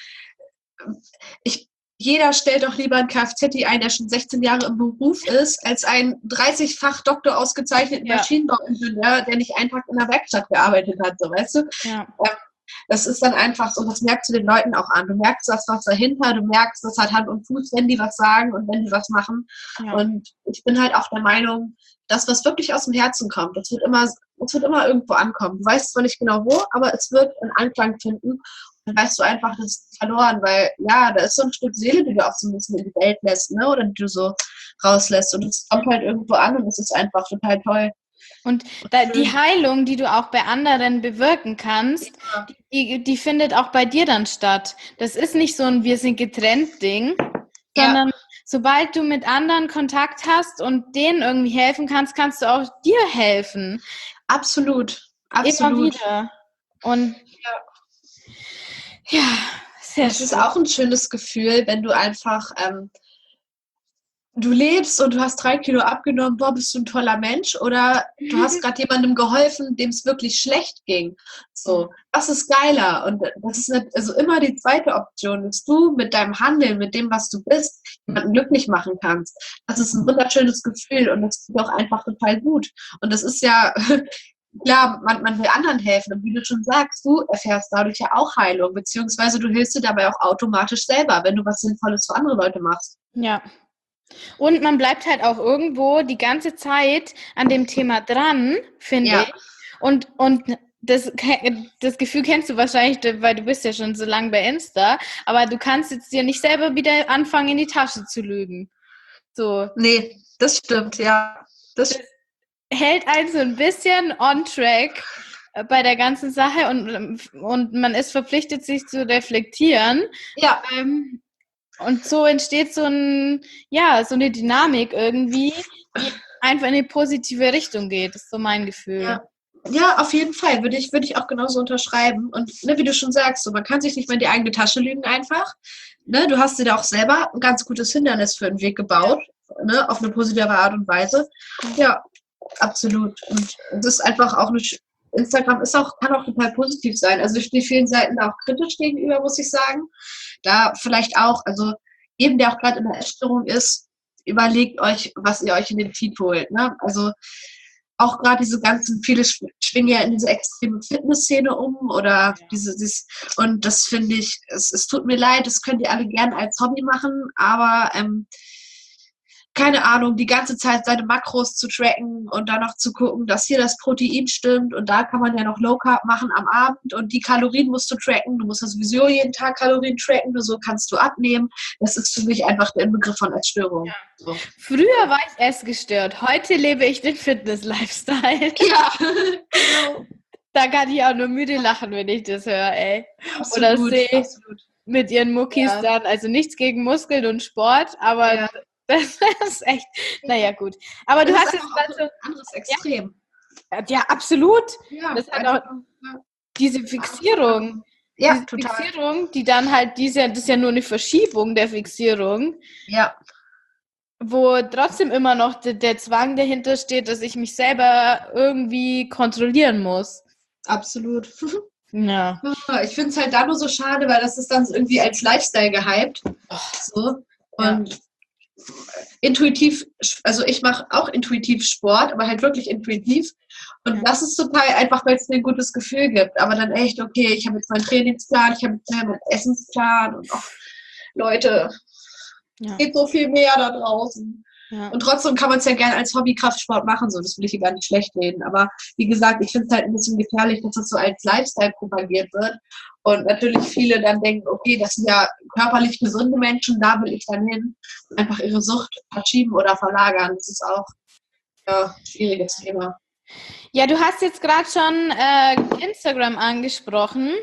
ich, jeder stellt doch lieber einen Kfz ein, der schon sechzehn Jahre im Beruf ist, als einen dreißig-fach Doktor ausgezeichneten Ja, Maschinenbauingenieur, der nicht einen Tag in der Werkstatt gearbeitet hat, so weißt du. ja, Ähm, das ist dann einfach so, das merkst du den Leuten auch an. Du merkst das, was dahinter, du merkst, das hat Hand und Fuß, wenn die was sagen und wenn die was machen. ja. Und ich bin halt auch der Meinung, das, was wirklich aus dem Herzen kommt, das wird immer, das wird immer irgendwo ankommen. Du weißt zwar nicht genau wo, aber es wird einen Anklang finden. dann weißt du einfach, das ist verloren, weil ja, da ist so ein Stück Seele, die du auch so ein bisschen in die Welt lässt, ne? Oder die du so rauslässt. Und es kommt halt irgendwo an und es ist einfach total toll. Und da, die Heilung, die du auch bei anderen bewirken kannst, Ja. die, die findet auch bei dir dann statt. Das ist nicht so ein Wir sind getrennt Ding, sondern Ja. sobald du mit anderen Kontakt hast und denen irgendwie helfen kannst, kannst du auch dir helfen. Absolut. Absolut. Immer wieder. Und ja, ja sehr das schön. ist auch ein schönes Gefühl, wenn du einfach ähm, du lebst und du hast drei Kilo abgenommen, boah, bist du ein toller Mensch, oder du hast gerade jemandem geholfen, dem es wirklich schlecht ging. So, was ist geiler? Und das ist nicht, also immer die zweite Option, dass du mit deinem Handeln, mit dem, was du bist, jemanden glücklich machen kannst. Das ist ein wunderschönes Gefühl und das tut auch einfach total gut. Und das ist ja, klar, man, man will anderen helfen und wie du schon sagst, du erfährst dadurch ja auch Heilung, beziehungsweise du hilfst dir dabei auch automatisch selber, wenn du was Sinnvolles für andere Leute machst. Ja. Und man bleibt halt auch irgendwo die ganze Zeit an dem Thema dran, finde Ja. ich. Und, und das, das Gefühl kennst du wahrscheinlich, weil du bist ja schon so lange bei Insta, aber du kannst jetzt dir nicht selber wieder anfangen, in die Tasche zu lügen. So. Nee, das stimmt, ja. Das, das hält einen so ein bisschen on track bei der ganzen Sache und, und man ist verpflichtet, sich zu reflektieren. Ja. Ähm, Und so entsteht so ein, ja, so eine Dynamik irgendwie, die einfach in eine positive Richtung geht. Das ist so mein Gefühl. Ja, ja, auf jeden Fall. Würde ich, würde ich auch genauso unterschreiben. Und ne, wie du schon sagst, so, man kann sich nicht mehr in die eigene Tasche lügen einfach. Ne, du hast dir da auch selber ein ganz gutes Hindernis für den Weg gebaut, ne, auf eine positive Art und Weise. Ja, absolut. Und es ist einfach auch eine, Instagram ist auch, kann auch total positiv sein. Also ich stehe vielen Seiten da auch kritisch gegenüber, muss ich sagen. Da vielleicht auch, also jedem, der auch gerade in der Essstörung ist, überlegt euch, was ihr euch in den Feed holt. Ne? Also auch gerade diese ganzen, viele schwingen ja in diese extreme Fitnessszene um oder ja. diese, dieses, und das finde ich, es, es tut mir leid, das könnt ihr alle gerne als Hobby machen, aber ähm, keine Ahnung, die ganze Zeit seine Makros zu tracken und dann noch zu gucken, dass hier das Protein stimmt und da kann man ja noch Low Carb machen am Abend und die Kalorien musst du tracken, du musst ja sowieso jeden Tag Kalorien tracken, nur so kannst du abnehmen. Das ist für mich einfach der Inbegriff von Essstörung. Ja. So. Früher war ich essgestört, heute lebe ich den Fitness-Lifestyle. Ja, genau. Da kann ich auch nur müde lachen, wenn ich das höre, ey. Absolut, oder sehe absolut. Mit ihren Muckis ja. dann, also nichts gegen Muskeln und Sport, aber ja. das ist echt, naja, gut. Aber das du hast jetzt gerade so ein anderes Extrem. Ja, ja absolut. Ja, das hat auch ja. diese Fixierung. Ja, diese total. Fixierung, die dann halt, diese, das ist ja nur eine Verschiebung der Fixierung. Ja. Wo trotzdem immer noch der, der Zwang dahinter steht, dass ich mich selber irgendwie kontrollieren muss. Absolut. Ja. Ich finde es halt da nur so schade, weil das ist dann irgendwie als Lifestyle gehypt. So. Und ja. intuitiv, also ich mache auch intuitiv Sport, aber halt wirklich intuitiv. Und ja. das ist total einfach, weil es mir ein gutes Gefühl gibt. Aber dann echt, okay, ich habe jetzt meinen Trainingsplan, ich habe jetzt meinen Essensplan und auch Leute, ja. geht so viel mehr da draußen. Ja. Und trotzdem kann man es ja gerne als Hobby-Kraftsport machen, so, das will ich hier gar nicht schlecht reden. Aber wie gesagt, ich finde es halt ein bisschen gefährlich, dass das so als Lifestyle propagiert wird. Und natürlich viele dann denken, okay, das sind ja körperlich gesunde Menschen, da will ich dann hin. Und einfach ihre Sucht verschieben oder verlagern. Das ist auch ja, ein schwieriges Thema. Ja, du hast jetzt gerade schon äh, Instagram angesprochen.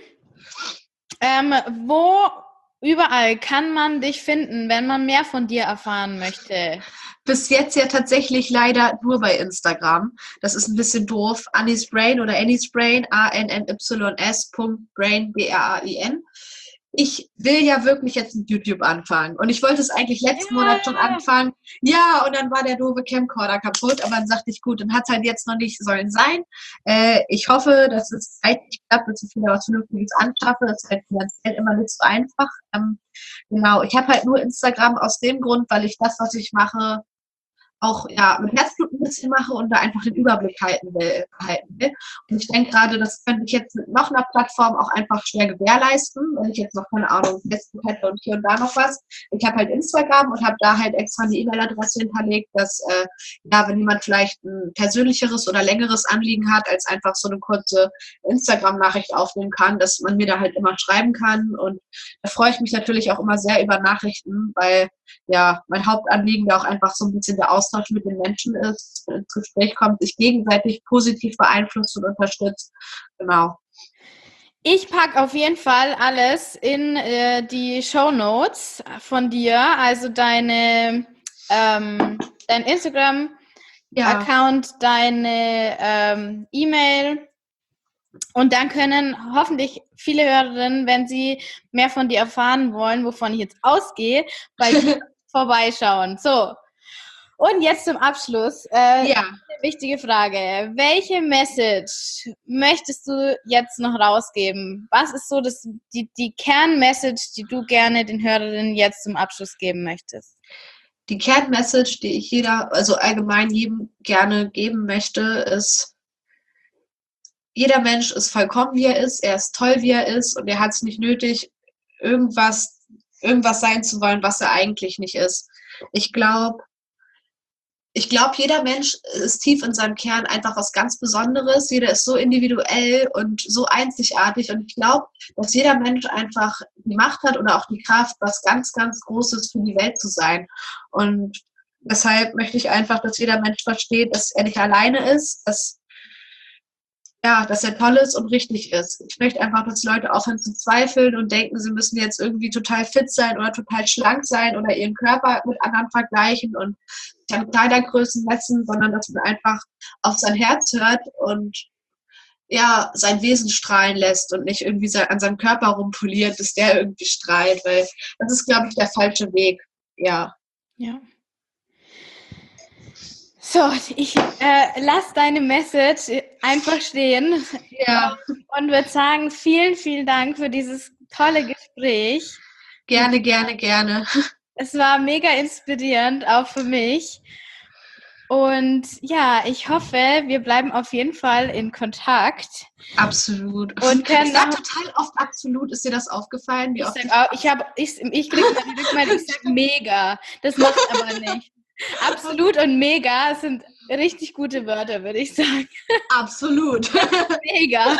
Ähm, wo überall kann man dich finden, wenn man mehr von dir erfahren möchte? Bis jetzt ja tatsächlich leider nur bei Instagram. Das ist ein bisschen doof. Annie's Brain oder Annie's Brain, A N N Y S Brain, B R A I N. Ich will ja wirklich jetzt mit YouTube anfangen. Und ich wollte es eigentlich letzten ja. Monat schon anfangen. Ja, und dann war der doofe Camcorder kaputt. Aber dann sagte ich, gut, dann hat es halt jetzt noch nicht sollen sein. Äh, ich hoffe, dass es zeitlich klappt, dass ich wieder was Vernünftiges anschaffe. Das ist halt finanziell immer nicht so einfach. Ähm, genau, ich habe halt nur Instagram aus dem Grund, weil ich das, was ich mache, auch ja mit Herzblut ein bisschen mache und da einfach den Überblick halten will. Halten will. Und ich denke gerade, das könnte ich jetzt mit noch einer Plattform auch einfach schwer gewährleisten, wenn ich jetzt noch, keine Ahnung, Facebook hätte und hier und da noch was. Ich habe halt Instagram und habe da halt extra eine E-Mail-Adresse hinterlegt, dass, äh, ja, wenn jemand vielleicht ein persönlicheres oder längeres Anliegen hat, als einfach so eine kurze Instagram-Nachricht aufnehmen kann, dass man mir da halt immer schreiben kann. Und da freue ich mich natürlich auch immer sehr über Nachrichten, weil ja mein Hauptanliegen da auch einfach so ein bisschen der Austausch mit den Menschen ist, ins Gespräch kommt, sich gegenseitig positiv beeinflusst und unterstützt. Genau. Ich packe auf jeden Fall alles in äh, die Shownotes von dir, also deine, ähm, dein Instagram-Account, ja. Deine ähm, E-Mail. Und dann können hoffentlich viele Hörerinnen, wenn sie mehr von dir erfahren wollen, wovon ich jetzt ausgehe, bei dir vorbeischauen. So, und jetzt zum Abschluss. Äh, ja. Eine wichtige Frage. Welche Message möchtest du jetzt noch rausgeben? Was ist so das, die, die Kernmessage, die du gerne den Hörerinnen jetzt zum Abschluss geben möchtest? Die Kernmessage, die ich jeder, also allgemein jedem gerne geben möchte, ist, jeder Mensch ist vollkommen, wie er ist, er ist toll, wie er ist und er hat es nicht nötig, irgendwas, irgendwas sein zu wollen, was er eigentlich nicht ist. Ich glaube, ich glaube, jeder Mensch ist tief in seinem Kern einfach was ganz Besonderes. Jeder ist so individuell und so einzigartig und ich glaube, dass jeder Mensch einfach die Macht hat oder auch die Kraft, was ganz, ganz Großes für die Welt zu sein. Und deshalb möchte ich einfach, dass jeder Mensch versteht, dass er nicht alleine ist, dass ja, dass er toll ist und richtig ist. Ich möchte einfach, dass Leute aufhören zu zweifeln und denken, sie müssen jetzt irgendwie total fit sein oder total schlank sein oder ihren Körper mit anderen vergleichen und sich an Kleidergrößen messen, sondern dass man einfach auf sein Herz hört und ja, sein Wesen strahlen lässt und nicht irgendwie an seinem Körper rumpoliert, bis der irgendwie strahlt, weil das ist, glaube ich, der falsche Weg. Ja. Ja. So, ich äh, lasse deine Message einfach stehen. Ja. Und würde sagen, vielen, vielen Dank für dieses tolle Gespräch. Gerne, gerne, gerne. Es war mega inspirierend, auch für mich. Und ja, ich hoffe, wir bleiben auf jeden Fall in Kontakt. Absolut. Und können ich sage total oft absolut. Ist dir das aufgefallen? Wie ich oft sag auch, ich, hab, ich, ich kriege mal die Rückmeldung, ich sage mega. Das macht aber nicht. Absolut und mega sind richtig gute Wörter, würde ich sagen. Absolut. Mega.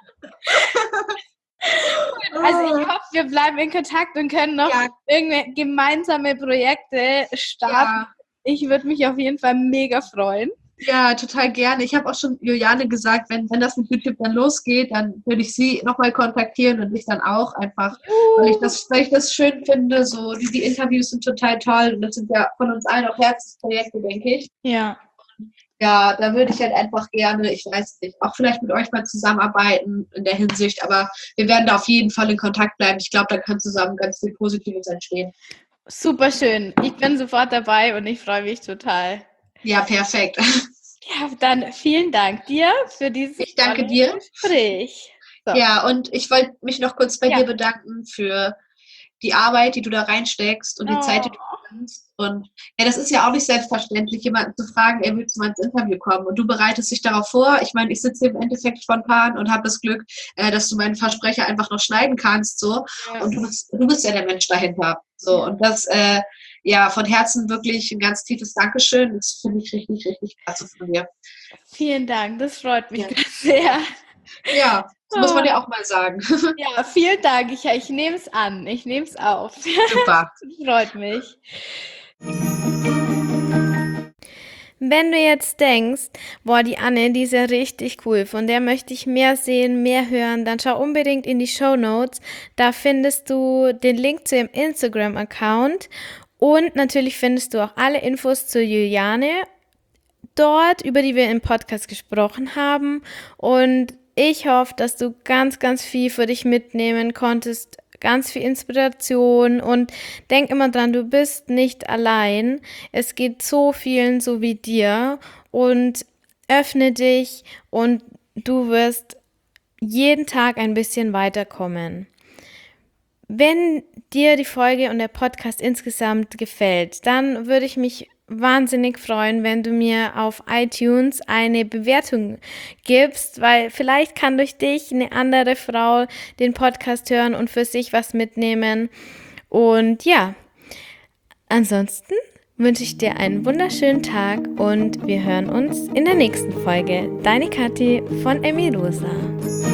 Also ich hoffe, wir bleiben in Kontakt und können noch ja. irgendwelche gemeinsame Projekte starten. Ja. Ich würde mich auf jeden Fall mega freuen. Ja, total gerne. Ich habe auch schon Juliane gesagt, wenn, wenn das mit YouTube dann losgeht, dann würde ich sie nochmal kontaktieren und dich dann auch einfach, uh. weil, ich das, weil ich das schön finde. So, die, die Interviews sind total toll und das sind ja von uns allen auch Herzensprojekte, denke ich. Ja. Ja, da würde ich halt einfach gerne, ich weiß nicht, auch vielleicht mit euch mal zusammenarbeiten in der Hinsicht, aber wir werden da auf jeden Fall in Kontakt bleiben. Ich glaube, da kann zusammen ganz viel Positives entstehen. Super schön. Ich bin sofort dabei und ich freue mich total. Ja, perfekt. Ja, dann vielen Dank dir für dieses ich danke dir. Gespräch. So. Ja, und ich wollte mich noch kurz bei ja. dir bedanken für die Arbeit, die du da reinsteckst und die oh. Zeit, die du nimmst. Und ja, das ist ja auch nicht selbstverständlich, jemanden zu fragen, er will zu meinem Interview kommen. Und du bereitest dich darauf vor. Ich meine, ich sitze im Endeffekt spontan und habe das Glück, äh, dass du meinen Versprecher einfach noch schneiden kannst. So. Ja. Und du bist, du bist ja der Mensch dahinter. So. Ja. Und das, äh, ja, von Herzen wirklich ein ganz tiefes Dankeschön. Das finde ich richtig, richtig klasse von dir. Vielen Dank, das freut mich ja. sehr. Ja, das oh. muss man ja auch mal sagen. Ja, vielen Dank. Ich, ich nehme es an. Ich nehme es auf. Super. Das freut mich. Wenn du jetzt denkst, boah, die Anne, die ist ja richtig cool, von der möchte ich mehr sehen, mehr hören, dann schau unbedingt in die Shownotes. Da findest du den Link zu ihrem Instagram-Account und natürlich findest du auch alle Infos zu Juliane dort, über die wir im Podcast gesprochen haben. Und ich hoffe, dass du ganz, ganz viel für dich mitnehmen konntest, ganz viel Inspiration und denk immer dran, du bist nicht allein. Es geht so vielen so wie dir und öffne dich und du wirst jeden Tag ein bisschen weiterkommen. Wenn dir die Folge und der Podcast insgesamt gefällt, dann würde ich mich wahnsinnig freuen, wenn du mir auf iTunes eine Bewertung gibst, weil vielleicht kann durch dich eine andere Frau den Podcast hören und für sich was mitnehmen. Und ja, ansonsten wünsche ich dir einen wunderschönen Tag und wir hören uns in der nächsten Folge. Deine Kathi von Emirosa.